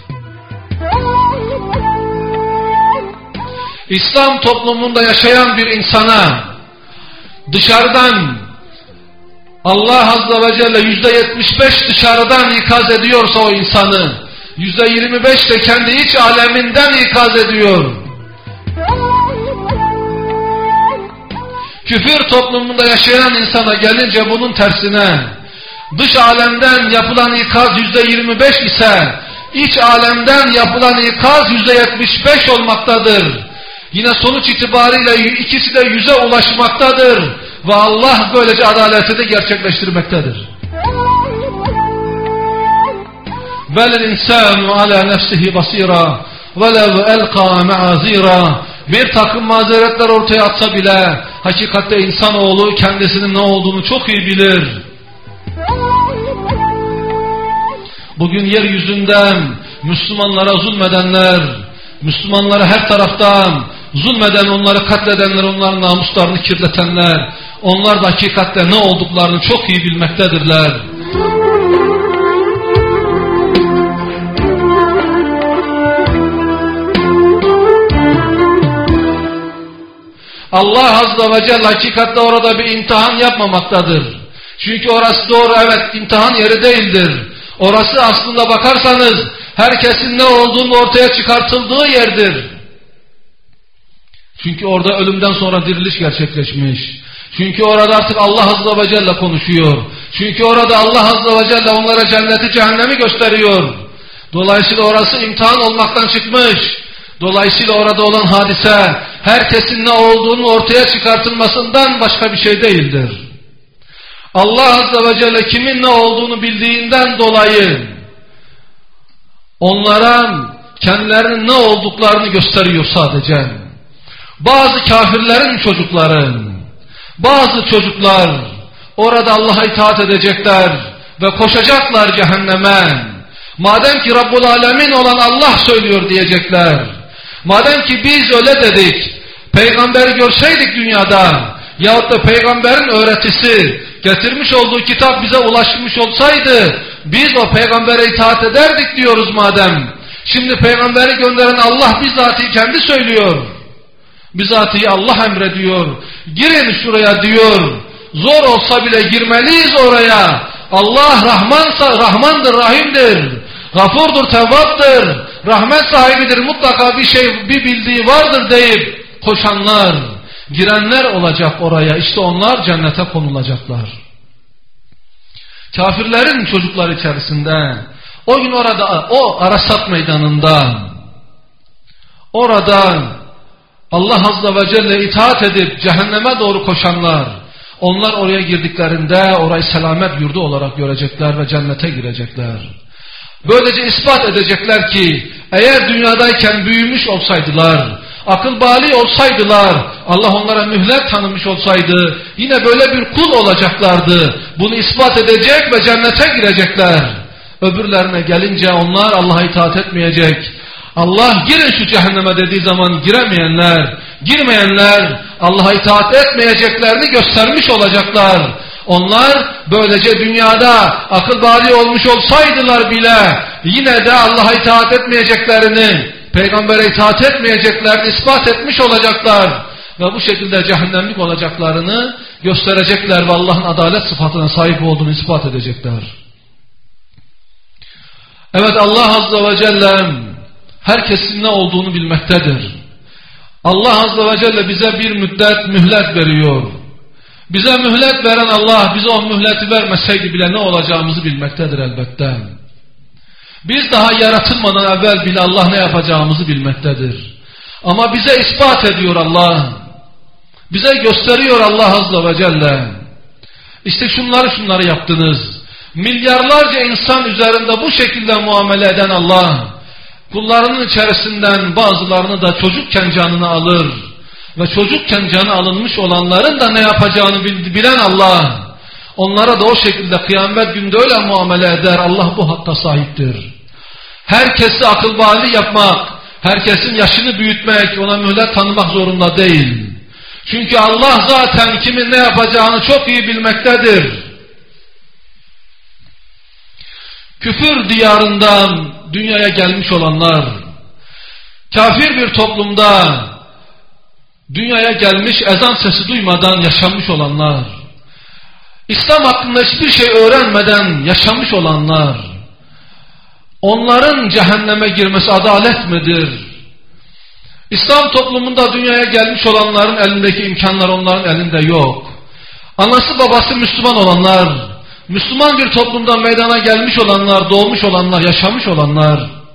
İslam toplumunda yaşayan bir insana dışarıdan Allah Azze ve Celle %75 dışarıdan ikaz ediyorsa o insanı, %25 de kendi iç aleminden ikaz ediyor. Küfür toplumunda yaşayan insana gelince bunun tersine, dış alemden yapılan ikaz %25 ise, iç alemden yapılan ikaz %75 olmaktadır. Yine sonuç itibariyle ikisi de 100'e ulaşmaktadır. Ve Allah böylece adaleti de gerçekleştirmektedir. Velil insanu ala nefsihi basira velev elqa ma'azira. Bir takım mazeretler ortaya atsa bile hakikatte insanoğlu kendisinin ne olduğunu çok iyi bilir. Bugün yeryüzünden Müslümanlara zulmedenler, Müslümanlara her taraftan zulmeden, onları katledenler, onların namuslarını kirletenler, onlar da hakikatte ne olduklarını çok iyi bilmektedirler. Allah Azze ve Celle hakikatte orada bir imtihan yapmamaktadır. Çünkü orası doğru, evet, imtihan yeri değildir. Orası aslında bakarsanız herkesin ne olduğunu ortaya çıkartıldığı yerdir. Çünkü orada ölümden sonra diriliş gerçekleşmiş. Çünkü orada artık Allah Azze ve Celle konuşuyor. Çünkü orada Allah Azze ve Celle onlara cenneti, cehennemi gösteriyor. Dolayısıyla orası imtihan olmaktan çıkmış. Dolayısıyla orada olan hadise herkesin ne olduğunu ortaya çıkartılmasından başka bir şey değildir. Allah Azze ve Celle kimin ne olduğunu bildiğinden dolayı onlara kendilerinin ne olduklarını gösteriyor sadece. Bazı kafirlerin çocukları, bazı çocuklar orada Allah'a itaat edecekler ve koşacaklar cehenneme. Madem ki Rabbul Alemin olan Allah söylüyor diyecekler. Madem ki biz öyle dedik, peygamberi görseydik dünyada yahut da peygamberin öğretisi, getirmiş olduğu kitap bize ulaşmış olsaydı biz o peygambere itaat ederdik diyoruz madem. Şimdi peygamberi gönderen Allah bizzatihi kendi söylüyor. Bizzatihi Allah emrediyor. Girin şuraya diyor. Zor olsa bile girmeliyiz oraya. Allah Rahmandır, Rahim'dir. Gafurdur, Tevvap'tır. Rahmet sahibidir. Mutlaka bir bildiği vardır deyip koşanlar, girenler olacak oraya. İşte onlar cennete konulacaklar. Kafirlerin çocukları içerisinde o gün orada, o Arasat meydanında, orada Allah Azze ve Celle itaat edip cehenneme doğru koşanlar, onlar oraya girdiklerinde orayı selamet yurdu olarak görecekler ve cennete girecekler. Böylece ispat edecekler ki eğer dünyadayken büyümüş olsaydılar, akıl bali olsaydılar, Allah onlara mühlet tanımış olsaydı yine böyle bir kul olacaklardı. Bunu ispat edecek ve cennete girecekler. Öbürlerine gelince onlar Allah'a itaat etmeyecek. Allah girin şu cehenneme dediği zaman girmeyenler Allah'a itaat etmeyeceklerini göstermiş olacaklar. Onlar böylece dünyada akıl bali olmuş olsaydılar bile yine de Allah'a itaat etmeyeceklerini, peygambere itaat etmeyeceklerini ispat etmiş olacaklar. Ve bu şekilde cehennemlik olacaklarını gösterecekler ve Allah'ın adalet sıfatına sahip olduğunu ispat edecekler. Evet, Allah Azze ve Celle herkesin ne olduğunu bilmektedir. Allah Azze ve Celle bize bir müddet mühlet veriyor. Bize mühlet veren Allah bize o mühleti vermeseydi bile ne olacağımızı bilmektedir elbette. Biz daha yaratılmadan evvel bile Allah ne yapacağımızı bilmektedir. Ama bize ispat ediyor Allah. Bize gösteriyor Allah Azze ve Celle. İşte şunları yaptınız. Milyarlarca insan üzerinde bu şekilde muamele eden Allah, kullarının içerisinden bazılarını da çocukken canını alır ve çocukken canı alınmış olanların da ne yapacağını bilen Allah, onlara da o şekilde kıyamet günde öyle muamele eder. Allah bu hakka sahiptir. Herkesi akıl bali yapmak, herkesin yaşını büyütmek, ona mühlet tanımak zorunda değil. Çünkü Allah zaten kimin ne yapacağını çok iyi bilmektedir. Küfür diyarından dünyaya gelmiş olanlar, kafir bir toplumda dünyaya gelmiş, ezan sesi duymadan yaşamış olanlar, İslam hakkında hiçbir şey öğrenmeden yaşamış olanlar, onların cehenneme girmesi adalet midir? İslam toplumunda dünyaya gelmiş olanların elindeki imkanlar onların elinde yok. Anası babası Müslüman olanlar, Müslüman bir toplumda meydana gelmiş olanlar, doğmuş olanlar, yaşamış olanlar,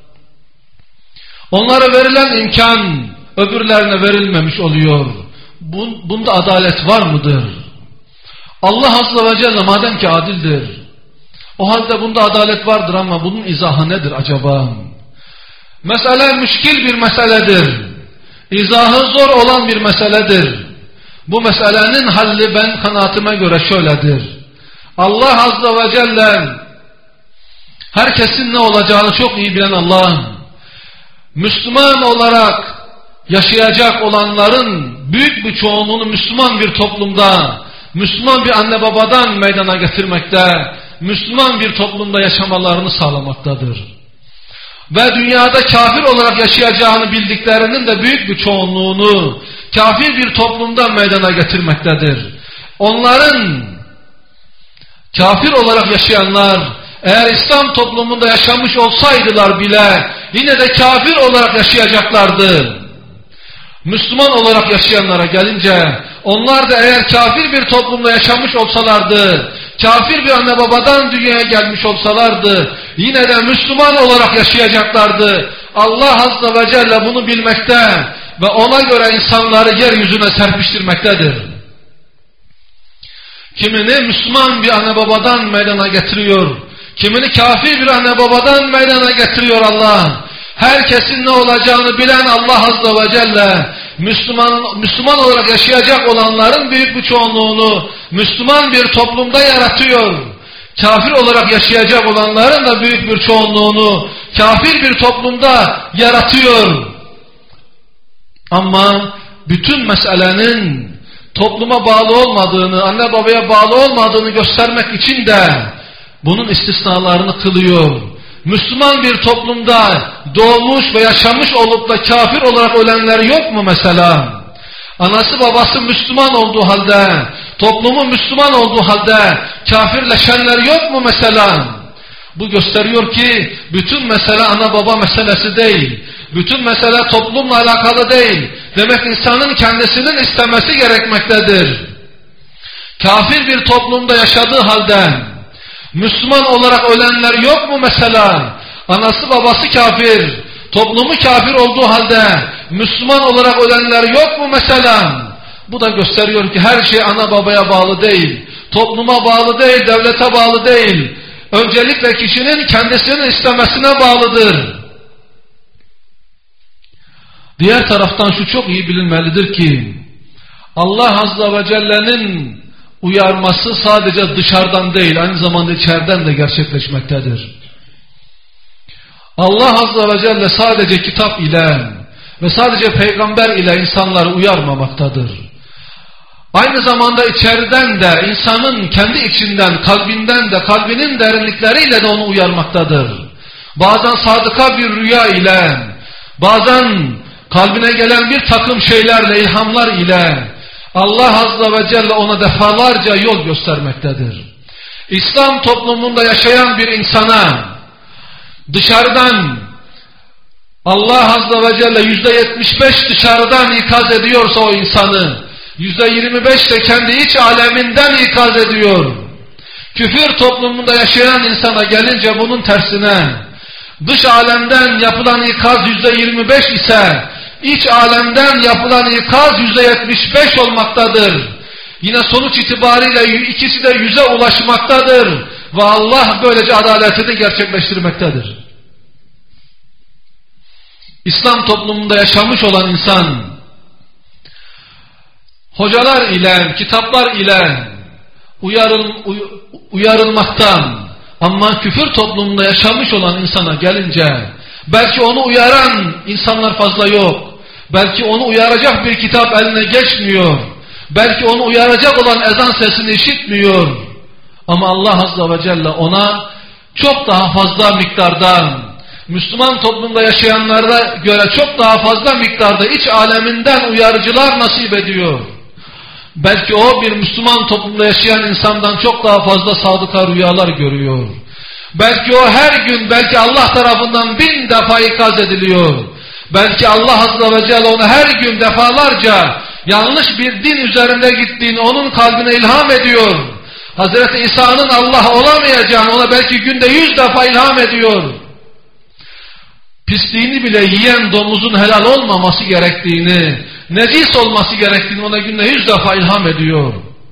onlara verilen imkan öbürlerine verilmemiş oluyor. Bunda adalet var mıdır? Allah Azze ve Celle madem ki adildir, o halde bunda adalet vardır ama bunun izahı nedir acaba? Mesele müşkil bir meseledir. İzahı zor olan bir meseledir. Bu meselenin halli ben kanaatime göre şöyledir. Allah Azze ve Celle herkesin ne olacağını çok iyi bilen Allah, Müslüman olarak yaşayacak olanların büyük bir çoğunluğunu Müslüman bir toplumda, Müslüman bir anne babadan meydana getirmekte, Müslüman bir toplumda yaşamalarını sağlamaktadır. Ve dünyada kafir olarak yaşayacağını bildiklerinin de büyük bir çoğunluğunu kafir bir toplumda meydana getirmektedir. Onların kafir olarak yaşayanlar eğer İslam toplumunda yaşamış olsaydılar bile yine de kafir olarak yaşayacaklardı. Müslüman olarak yaşayanlara gelince onlar da eğer kafir bir toplumda yaşamış olsalardı, kafir bir anne babadan dünyaya gelmiş olsalardı yine de Müslüman olarak yaşayacaklardı. Allah Azze ve Celle bunu bilmekte ve ona göre insanları yeryüzüne serpiştirmektedir. Kimini Müslüman bir anne babadan meydana getiriyor, kimini kafir bir anne babadan meydana getiriyor Allah. Herkesin ne olacağını bilen Allah Azze ve Celle, Müslüman olarak yaşayacak olanların büyük bir çoğunluğunu Müslüman bir toplumda yaratıyor. kafir olarak yaşayacak olanların da büyük bir çoğunluğunu kafir bir toplumda yaratıyor. Ama bütün meselenin topluma bağlı olmadığını, anne babaya bağlı olmadığını göstermek için de bunun istisnalarını kılıyor. Müslüman bir toplumda doğmuş ve yaşamış olup da kafir olarak ölenler yok mu mesela? Anası babası Müslüman olduğu halde, toplumu Müslüman olduğu halde kafirleşenler yok mu mesela? Bu gösteriyor ki bütün mesele ana baba meselesi değil. Bütün mesele toplumla alakalı değil. Demek insanın kendisinin istemesi gerekmektedir. Kafir bir toplumda yaşadığı halde Müslüman olarak ölenler yok mu mesela? Anası babası kafir, toplumu kafir olduğu halde Müslüman olarak ölenler yok mu mesela? Bu da gösteriyor ki her şey ana babaya bağlı değil, topluma bağlı değil, devlete bağlı değil. Öncelikle kişinin kendisinin istemesine bağlıdır. Diğer taraftan şu çok iyi bilinmelidir ki Allah Azze ve Celle'nin uyarması sadece dışarıdan değil, aynı zamanda içeriden de gerçekleşmektedir. Allah Azze ve Celle sadece kitap ile ve sadece peygamber ile insanları uyarmamaktadır. Aynı zamanda içeriden de insanın kendi içinden, kalbinden de, kalbinin derinlikleriyle de onu uyarmaktadır. Bazen sadıka bir rüya ile, bazen kalbine gelen bir takım şeylerle, ilhamlar ile Allah Azze ve Celle ona defalarca yol göstermektedir. İslam toplumunda yaşayan bir insana dışarıdan Allah Azze ve Celle %75 dışarıdan ikaz ediyorsa o insanı, %25 de kendi iç aleminden ikaz ediyor. Küfür toplumunda yaşayan insana gelince bunun tersine, dış alemden yapılan ikaz %25 ise iç alemden yapılan ikaz %75 olmaktadır. Yine sonuç itibariyle ikisi de 100'e ulaşmaktadır ve Allah böylece adaletini gerçekleştirmektedir. İslam toplumunda yaşamış olan insan hocalar ile, kitaplar ile uyarılmaktan, ama küfür toplumunda yaşamış olan insana gelince belki onu uyaran insanlar fazla yok. Belki onu uyaracak bir kitap eline geçmiyor. Belki onu uyaracak olan ezan sesini işitmiyor. Ama Allah Azze ve Celle ona çok daha fazla miktarda, Müslüman toplumda yaşayanlara göre çok daha fazla miktarda iç aleminden uyarıcılar nasip ediyor. Belki o bir Müslüman toplumda yaşayan insandan çok daha fazla sadıka rüyalar görüyor. Belki o her gün, belki Allah tarafından 1000 defa ikaz ediliyor. Belki Allah Azze ve Celle ona her gün defalarca yanlış bir din üzerinde gittiğini onun kalbine ilham ediyor. Hazreti İsa'nın Allah olamayacağını ona belki günde 100 defa ilham ediyor. Pisliğini bile yiyen domuzun helal olmaması gerektiğini, necis olması gerektiğini ona günde 100 defa ilham ediyor.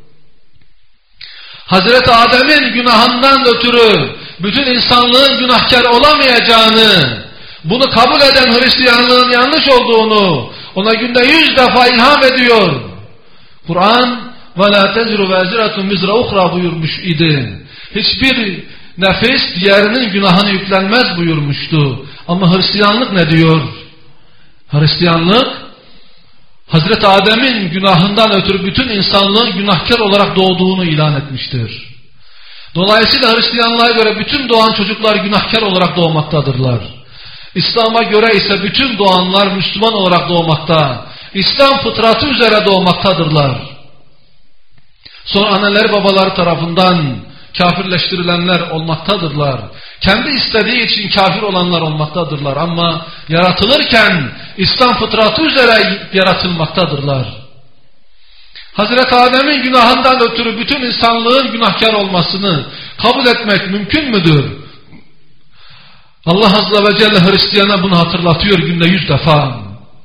Hazreti Adem'in günahından ötürü bütün insanlığın günahkar olamayacağını, bunu kabul eden Hristiyanlığın yanlış olduğunu ona günde 100 defa ilham ediyor. Kur'an وَلَا تَزْرُ وَازِرَةٌ وِزْرَ اُخْرَى buyurmuş idi. Hiçbir nefis diğerinin günahını yüklenmez buyurmuştu. Ama Hristiyanlık ne diyor? Hristiyanlık Hazreti Adem'in günahından ötürü bütün insanlığın günahkar olarak doğduğunu ilan etmiştir. Dolayısıyla Hristiyanlığa göre bütün doğan çocuklar günahkar olarak doğmaktadırlar. İslam'a göre ise bütün doğanlar Müslüman olarak doğmakta, İslam fıtratı üzere doğmaktadırlar. Sonra anneleri babaları tarafından kafirleştirilenler olmaktadırlar. Kendi istediği için kafir olanlar olmaktadırlar ama yaratılırken İslam fıtratı üzere yaratılmaktadırlar. Hazreti Adem'in günahından ötürü bütün insanlığın günahkar olmasını kabul etmek mümkün müdür? Allah Azze ve Celle Hristiyana bunu hatırlatıyor günde 100 defa.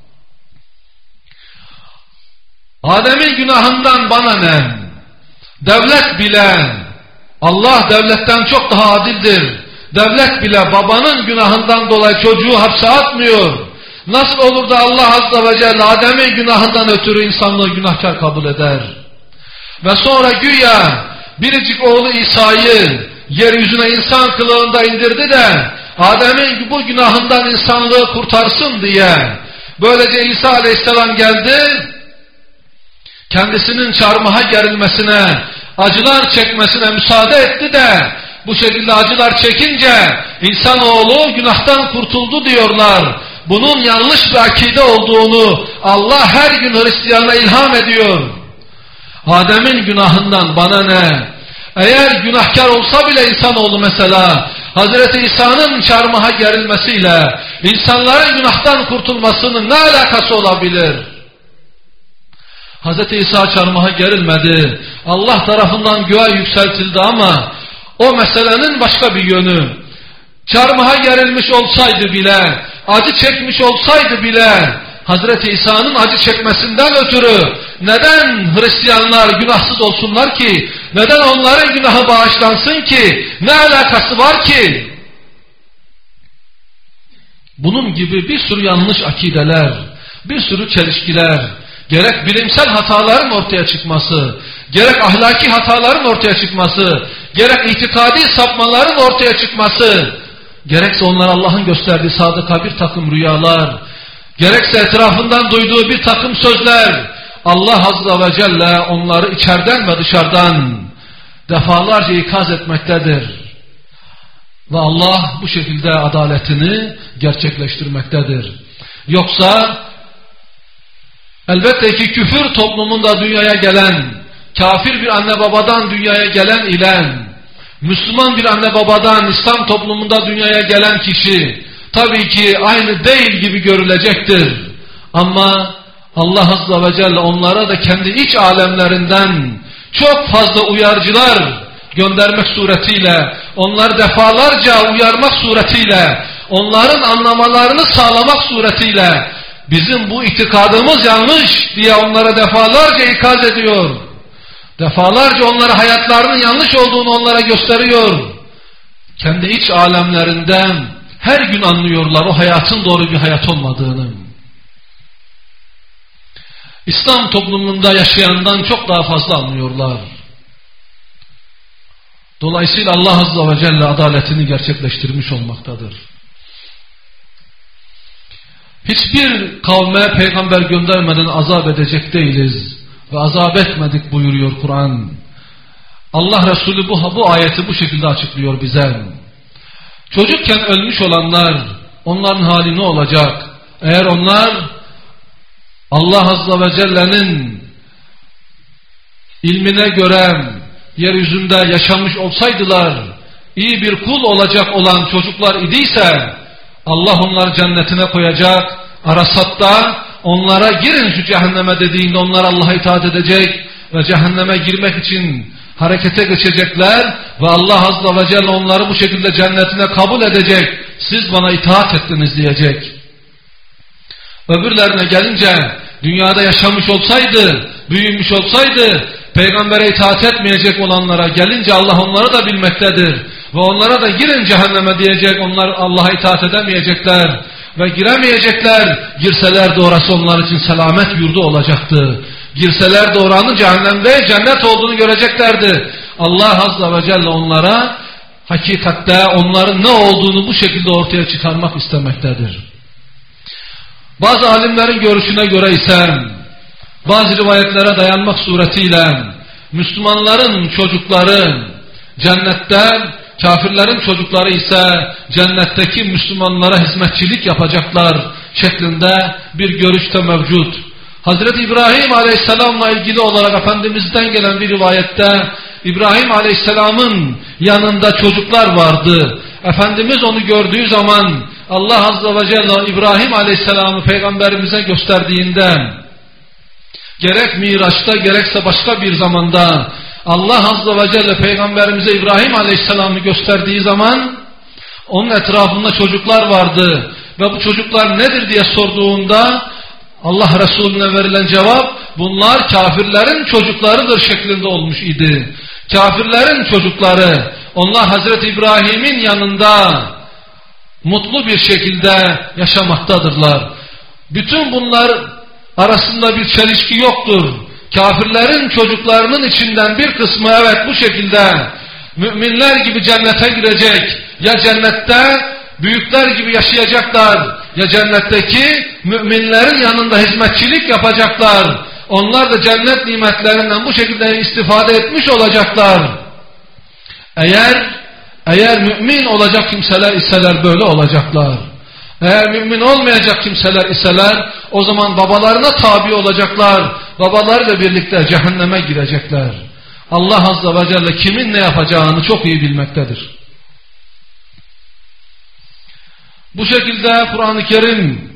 Adem'in günahından bana ne? Devlet bile, Allah devletten çok daha adildir. Devlet bile babanın günahından dolayı çocuğu hapse atmıyor. Nasıl olur da Allah Azze ve Celle Adem'in günahından ötürü insanlığı günahkar kabul eder? Ve sonra güya biricik oğlu İsa'yı yeryüzüne insan kılığında indirdi de Adem'in bu günahından insanlığı kurtarsın diye. Böylece İsa Aleyhisselam geldi, kendisinin çarmıha gerilmesine, acılar çekmesine müsaade etti de bu şekilde acılar çekince insanoğlu günahtan kurtuldu diyorlar. Bunun yanlış bir akide olduğunu Allah her gün Hristiyana ilham ediyor. Adem'in günahından bana ne? Eğer günahkar olsa bile insanoğlu mesela Hazreti İsa'nın çarmıha gerilmesiyle insanların günahtan kurtulmasının ne alakası olabilir? Hazreti İsa çarmıha gerilmedi. Allah tarafından göğe yükseltildi ama o meselenin başka bir yönü. Çarmıha gerilmiş olsaydı bile, acı çekmiş olsaydı bile Hazreti İsa'nın acı çekmesinden ötürü neden Hristiyanlar günahsız olsunlar ki? Neden onların günahı bağışlansın ki? Ne alakası var ki? Bunun gibi bir sürü yanlış akideler, bir sürü çelişkiler, gerek bilimsel hataların ortaya çıkması, gerek ahlaki hataların ortaya çıkması, gerek itikadi sapmaların ortaya çıkması, gerekse onlar Allah'ın gösterdiği sadıka bir takım rüyalar, gerekse etrafından duyduğu bir takım sözler, Allah Azze ve Celle onları içeriden ve dışarıdan defalarca ikaz etmektedir. Ve Allah bu şekilde adaletini gerçekleştirmektedir. Yoksa elbette ki küfür toplumunda dünyaya gelen, kafir bir anne babadan dünyaya gelen ile Müslüman bir anne babadan İslam toplumunda dünyaya gelen kişi tabii ki aynı değil gibi görülecektir. Ama Allah Azze ve Celle onlara da kendi iç alemlerinden çok fazla uyarıcılar göndermek suretiyle, onları defalarca uyarmak suretiyle, onların anlamalarını sağlamak suretiyle bizim bu itikadımız yanlış diye onlara defalarca ikaz ediyor. Defalarca onlara hayatlarının yanlış olduğunu onlara gösteriyor. Kendi iç alemlerinden her gün anlıyorlar o hayatın doğru bir hayat olmadığını. İslam toplumunda yaşayandan çok daha fazla anlıyorlar. Dolayısıyla Allah Azze ve Celle adaletini gerçekleştirmiş olmaktadır. Hiçbir kavme peygamber göndermeden azap edecek değiliz ve azap etmedik buyuruyor Kur'an. Allah Resulü bu ayeti bu şekilde açıklıyor bize. Çocukken ölmüş olanlar, onların hali ne olacak? Eğer onlar Allah Azze ve Celle'nin ilmine göre yeryüzünde yaşamış olsaydılar, iyi bir kul olacak olan çocuklar idiyse, Allah onları cennetine koyacak, Arasat'ta onlara girin şu cehenneme dediğinde onlar Allah'a itaat edecek ve cehenneme girmek için harekete geçecekler ve Allah Azze ve Celle onları bu şekilde cennetine kabul edecek, siz bana itaat ettiniz diyecek. Öbürlerine gelince dünyada yaşamış olsaydı, büyümüş olsaydı, peygambere itaat etmeyecek olanlara gelince Allah onları da bilmektedir. Ve onlara da girin cehenneme diyecek, onlar Allah'a itaat edemeyecekler ve giremeyecekler. Girseler de orası onlar için selamet yurdu olacaktı. Girseler de oranın cehennemde cennet olduğunu göreceklerdi. Allah Azze ve Celle onlara hakikatte onların ne olduğunu bu şekilde ortaya çıkarmak istemektedir. Bazı alimlerin görüşüne göre ise bazı rivayetlere dayanmak suretiyle Müslümanların çocukları cennette, kafirlerin çocukları ise cennetteki Müslümanlara hizmetçilik yapacaklar şeklinde bir görüşte mevcut. Hazreti İbrahim Aleyhisselam'la ilgili olarak Efendimiz'den gelen bir rivayette İbrahim Aleyhisselam'ın yanında çocuklar vardı. Efendimiz onu gördüğü zaman Allah Azze ve Celle İbrahim Aleyhisselam'ı Peygamberimize gösterdiğinde gerek Miraç'ta gerekse başka bir zamanda Allah Azze ve Celle Peygamberimize İbrahim Aleyhisselam'ı gösterdiği zaman onun etrafında çocuklar vardı ve bu çocuklar nedir diye sorduğunda Allah Resulüne verilen cevap bunlar kafirlerin çocuklarıdır şeklinde olmuş idi. Kafirlerin çocukları, onlar Hazreti İbrahim'in yanında mutlu bir şekilde yaşamaktadırlar. Bütün bunlar arasında bir çelişki yoktur. Kafirlerin çocuklarının içinden bir kısmı evet bu şekilde müminler gibi cennete girecek, ya cennette büyükler gibi yaşayacaklar, ya cennetteki müminlerin yanında hizmetçilik yapacaklar. Onlar da cennet nimetlerinden bu şekilde istifade etmiş olacaklar. Eğer mümin olacak kimseler iseler böyle olacaklar. Eğer mümin olmayacak kimseler iseler o zaman babalarına tabi olacaklar. Babalarıyla birlikte cehenneme girecekler. Allah Azze ve Celle kimin ne yapacağını çok iyi bilmektedir. Bu şekilde Kur'an-ı Kerim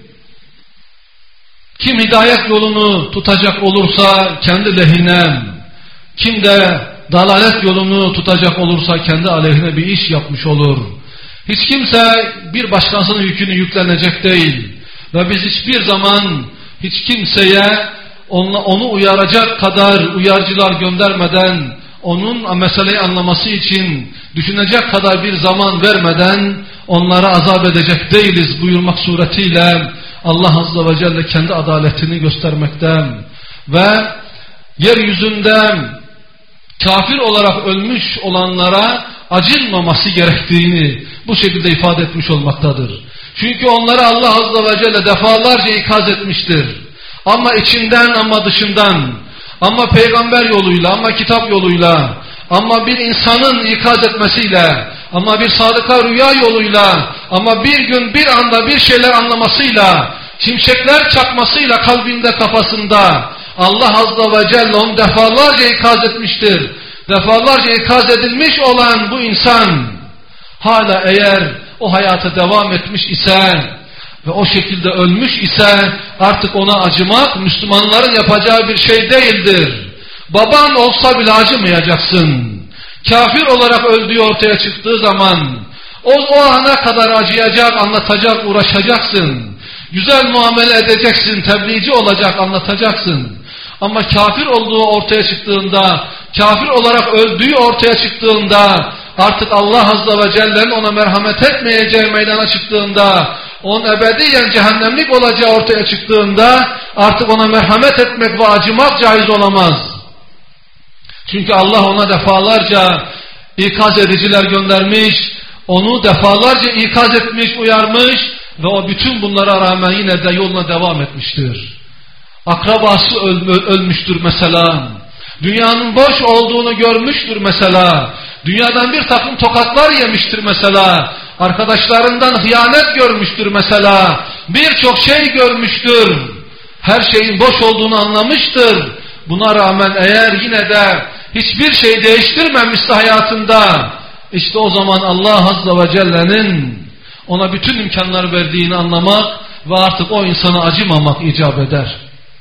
kim hidayet yolunu tutacak olursa kendi lehine, kim de dalalet yolunu tutacak olursa kendi aleyhine bir iş yapmış olur. Hiç kimse bir başkasının yükünü yüklenecek değil. Ve biz hiçbir zaman hiç kimseye onu uyaracak kadar uyarıcılar göndermeden, onun meseleyi anlaması için düşünecek kadar bir zaman vermeden onlara azap edecek değiliz buyurmak suretiyle Allah Azze ve Celle kendi adaletini göstermekten ve yeryüzünde kafir olarak ölmüş olanlara acınmaması gerektiğini bu şekilde ifade etmiş olmaktadır. Çünkü onları Allah Azze ve Celle defalarca ikaz etmiştir. Ama içinden ama dışından, ama peygamber yoluyla, ama kitap yoluyla, ama bir insanın ikaz etmesiyle, ama bir sadıka rüya yoluyla, ama bir gün bir anda bir şeyler anlamasıyla, şimşekler çakmasıyla kalbinde kafasında Allah Azze ve Celle onu defalarca ikaz etmiştir. Defalarca ikaz edilmiş olan bu insan hala eğer o hayata devam etmiş ise ve o şekilde ölmüş ise artık ona acımak Müslümanların yapacağı bir şey değildir. Baban olsa bile acımayacaksın. Kafir olarak öldüğü ortaya çıktığı zaman o ana kadar acıyacak, anlatacak, uğraşacaksın. Güzel muamele edeceksin, tebliğci olacak, anlatacaksın. Ama kafir olduğu ortaya çıktığında, kafir olarak öldüğü ortaya çıktığında, artık Allah Azze ve Celle'nin ona merhamet etmeyeceği meydana çıktığında, onun ebediyen cehennemlik olacağı ortaya çıktığında, artık ona merhamet etmek ve acımak caiz olamaz. Çünkü Allah ona defalarca ikaz ediciler göndermiş, onu defalarca ikaz etmiş, uyarmış ve o bütün bunlara rağmen yine de yoluna devam etmiştir. Akrabası ölmüştür mesela. Dünyanın boş olduğunu görmüştür mesela. Dünyadan bir takım tokatlar yemiştir mesela. Arkadaşlarından hıyanet görmüştür mesela. Birçok şey görmüştür. Her şeyin boş olduğunu anlamıştır. Buna rağmen eğer yine de hiçbir şey değiştirmemişse hayatında, işte o zaman Allah Azze ve Celle'nin ona bütün imkanlar verdiğini anlamak ve artık o insana acımamak icap eder.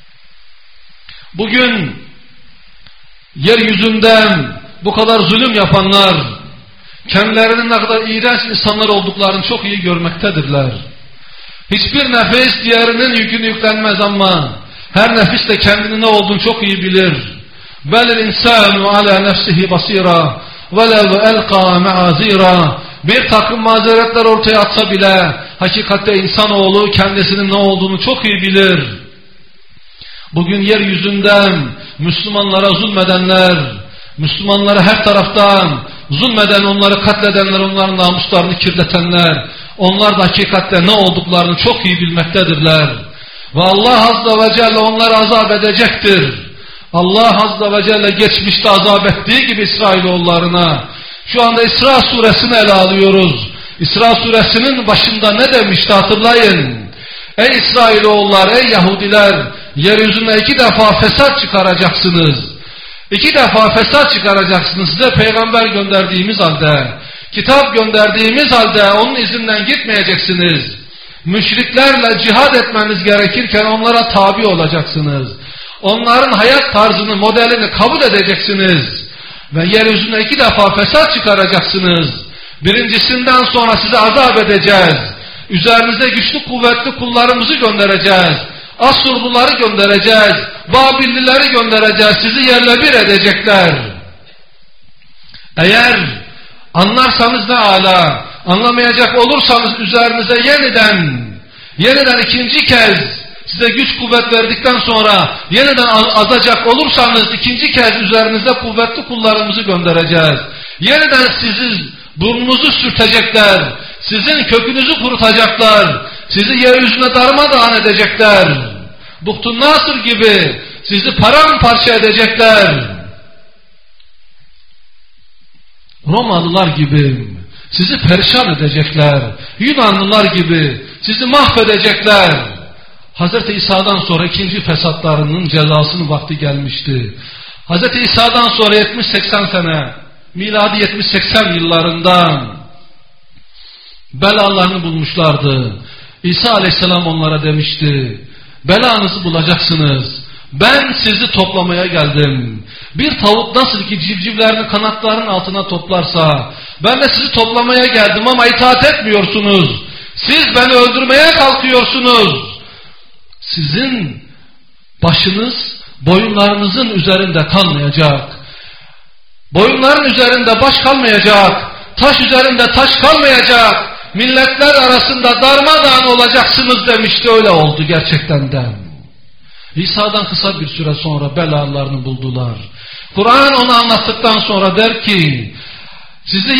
Bugün yeryüzünden bu kadar zulüm yapanlar kendilerinin ne kadar iğrenç insanlar olduklarını çok iyi görmektedirler. Hiçbir nefis diğerinin yükünü yüklenmez ama her nefis de kendinin ne olduğunu çok iyi bilir. Belil insanu ala nefsihi basira velev elqa ma'azira. Bir takım mazeretler ortaya atsa bile hakikatte insanoğlu kendisinin ne olduğunu çok iyi bilir. Bugün yeryüzünden Müslümanlara zulmedenler, Müslümanlara her taraftan zulmeden, onları katledenler, onların namuslarını kirletenler, onlar da hakikatte ne olduklarını çok iyi bilmektedirler. Ve Allah Azze ve Celle onları azap edecektir. Allah Azze ve Celle geçmişte azap ettiği gibi İsrailoğullarına. Şu anda İsra suresini ele alıyoruz. İsra suresinin başında ne demişti hatırlayın. Ey İsrailoğullar, ey Yahudiler, yeryüzüne 2 defa fesat çıkaracaksınız. 2 defa fesat çıkaracaksınız. Size peygamber gönderdiğimiz halde, kitap gönderdiğimiz halde onun izinden gitmeyeceksiniz. Müşriklerle cihad etmeniz gerekirken onlara tabi olacaksınız. Onların hayat tarzını, modelini kabul edeceksiniz. Ve yeryüzüne 2 defa fesat çıkaracaksınız. Birincisinden sonra size azap edeceğiz. Üzerinize güçlü kuvvetli kullarımızı göndereceğiz. Asurluları göndereceğiz. Babillileri göndereceğiz. Sizi yerle bir edecekler. Eğer anlarsanız ne âlâ, anlamayacak olursanız üzerinize yeniden ikinci kez size güç kuvvet verdikten sonra yeniden azacak olursanız 2. kez üzerinize kuvvetli kullarımızı göndereceğiz. Yeniden sizin burnunuzu sürtecekler. Sizin kökünüzü kurutacaklar. Sizi yeryüzüne darmadağın edecekler. Buhtun Nasır gibi sizi paramparça edecekler. Romalılar gibi sizi perişan edecekler. Yunanlılar gibi sizi mahvedecekler. Hz. İsa'dan sonra ikinci fesatlarının cezasının vakti gelmişti. Hz. İsa'dan sonra 70-80 sene, miladi 70-80 yıllarında belalarını bulmuşlardı. İsa aleyhisselam onlara demişti, belanızı bulacaksınız. Ben sizi toplamaya geldim. Bir tavuk nasıl ki civcivlerini kanatlarının altına toplarsa, ben de sizi toplamaya geldim ama itaat etmiyorsunuz. Siz beni öldürmeye kalkıyorsunuz. Sizin başınız boyunlarınızın üzerinde kalmayacak. Boyunların üzerinde baş kalmayacak. Taş üzerinde taş kalmayacak. Milletler arasında darmadağın olacaksınız demişti, öyle oldu gerçekten de. İsa'dan kısa bir süre sonra belalarını buldular. Kur'an onu anlattıktan sonra der ki, size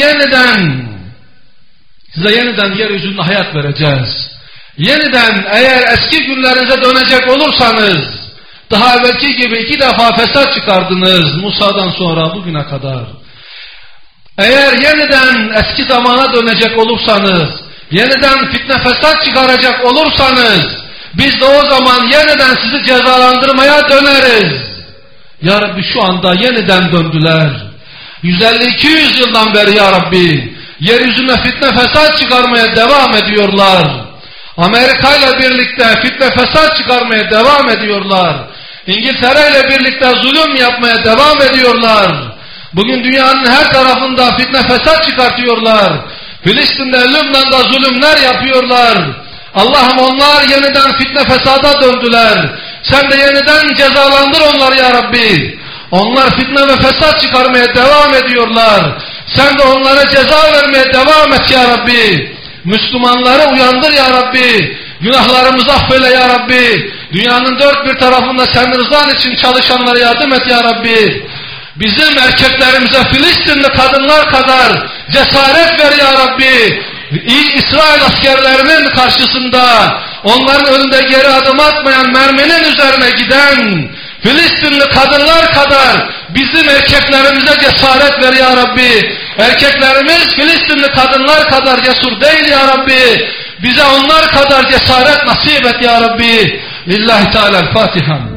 yeniden yeryüzünde hayat vereceğiz. Yeniden eğer eski günlerinize dönecek olursanız, daha evvelki gibi 2 defa fesat çıkardınız Musa'dan sonra bugüne kadar. Eğer yeniden eski zamana dönecek olursanız, yeniden fitne fesat çıkaracak olursanız, biz de o zaman yeniden sizi cezalandırmaya döneriz. Ya Rabbi şu anda yeniden döndüler. 150-200 yıldan beri Ya Rabbi yeryüzüne fitne fesat çıkarmaya devam ediyorlar. Amerika ile birlikte fitne fesat çıkarmaya devam ediyorlar. İngiltere ile birlikte zulüm yapmaya devam ediyorlar. Bugün dünyanın her tarafında fitne fesat çıkartıyorlar. Filistin'de, Lübnan'da zulümler yapıyorlar. Allah'ım onlar yeniden fitne fesada döndüler. Sen de yeniden cezalandır onları Ya Rabbi. Onlar fitne ve fesat çıkarmaya devam ediyorlar. Sen de onlara ceza vermeye devam et Ya Rabbi. Müslümanları uyandır Ya Rabbi. Günahlarımızı affeyle Ya Rabbi. Dünyanın dört bir tarafında senin rızan için çalışanlara yardım et Ya Rabbi. Bizim erkeklerimize Filistinli kadınlar kadar cesaret ver Ya Rabbi. İsrail askerlerinin karşısında onların önünde geri adım atmayan, merminin üzerine giden Filistinli kadınlar kadar bizim erkeklerimize cesaret ver Ya Rabbi. Erkeklerimiz Filistinli kadınlar kadar cesur değil Ya Rabbi. Bize onlar kadar cesaret nasip et Ya Rabbi. Lillahi Teala'l-Fatiha.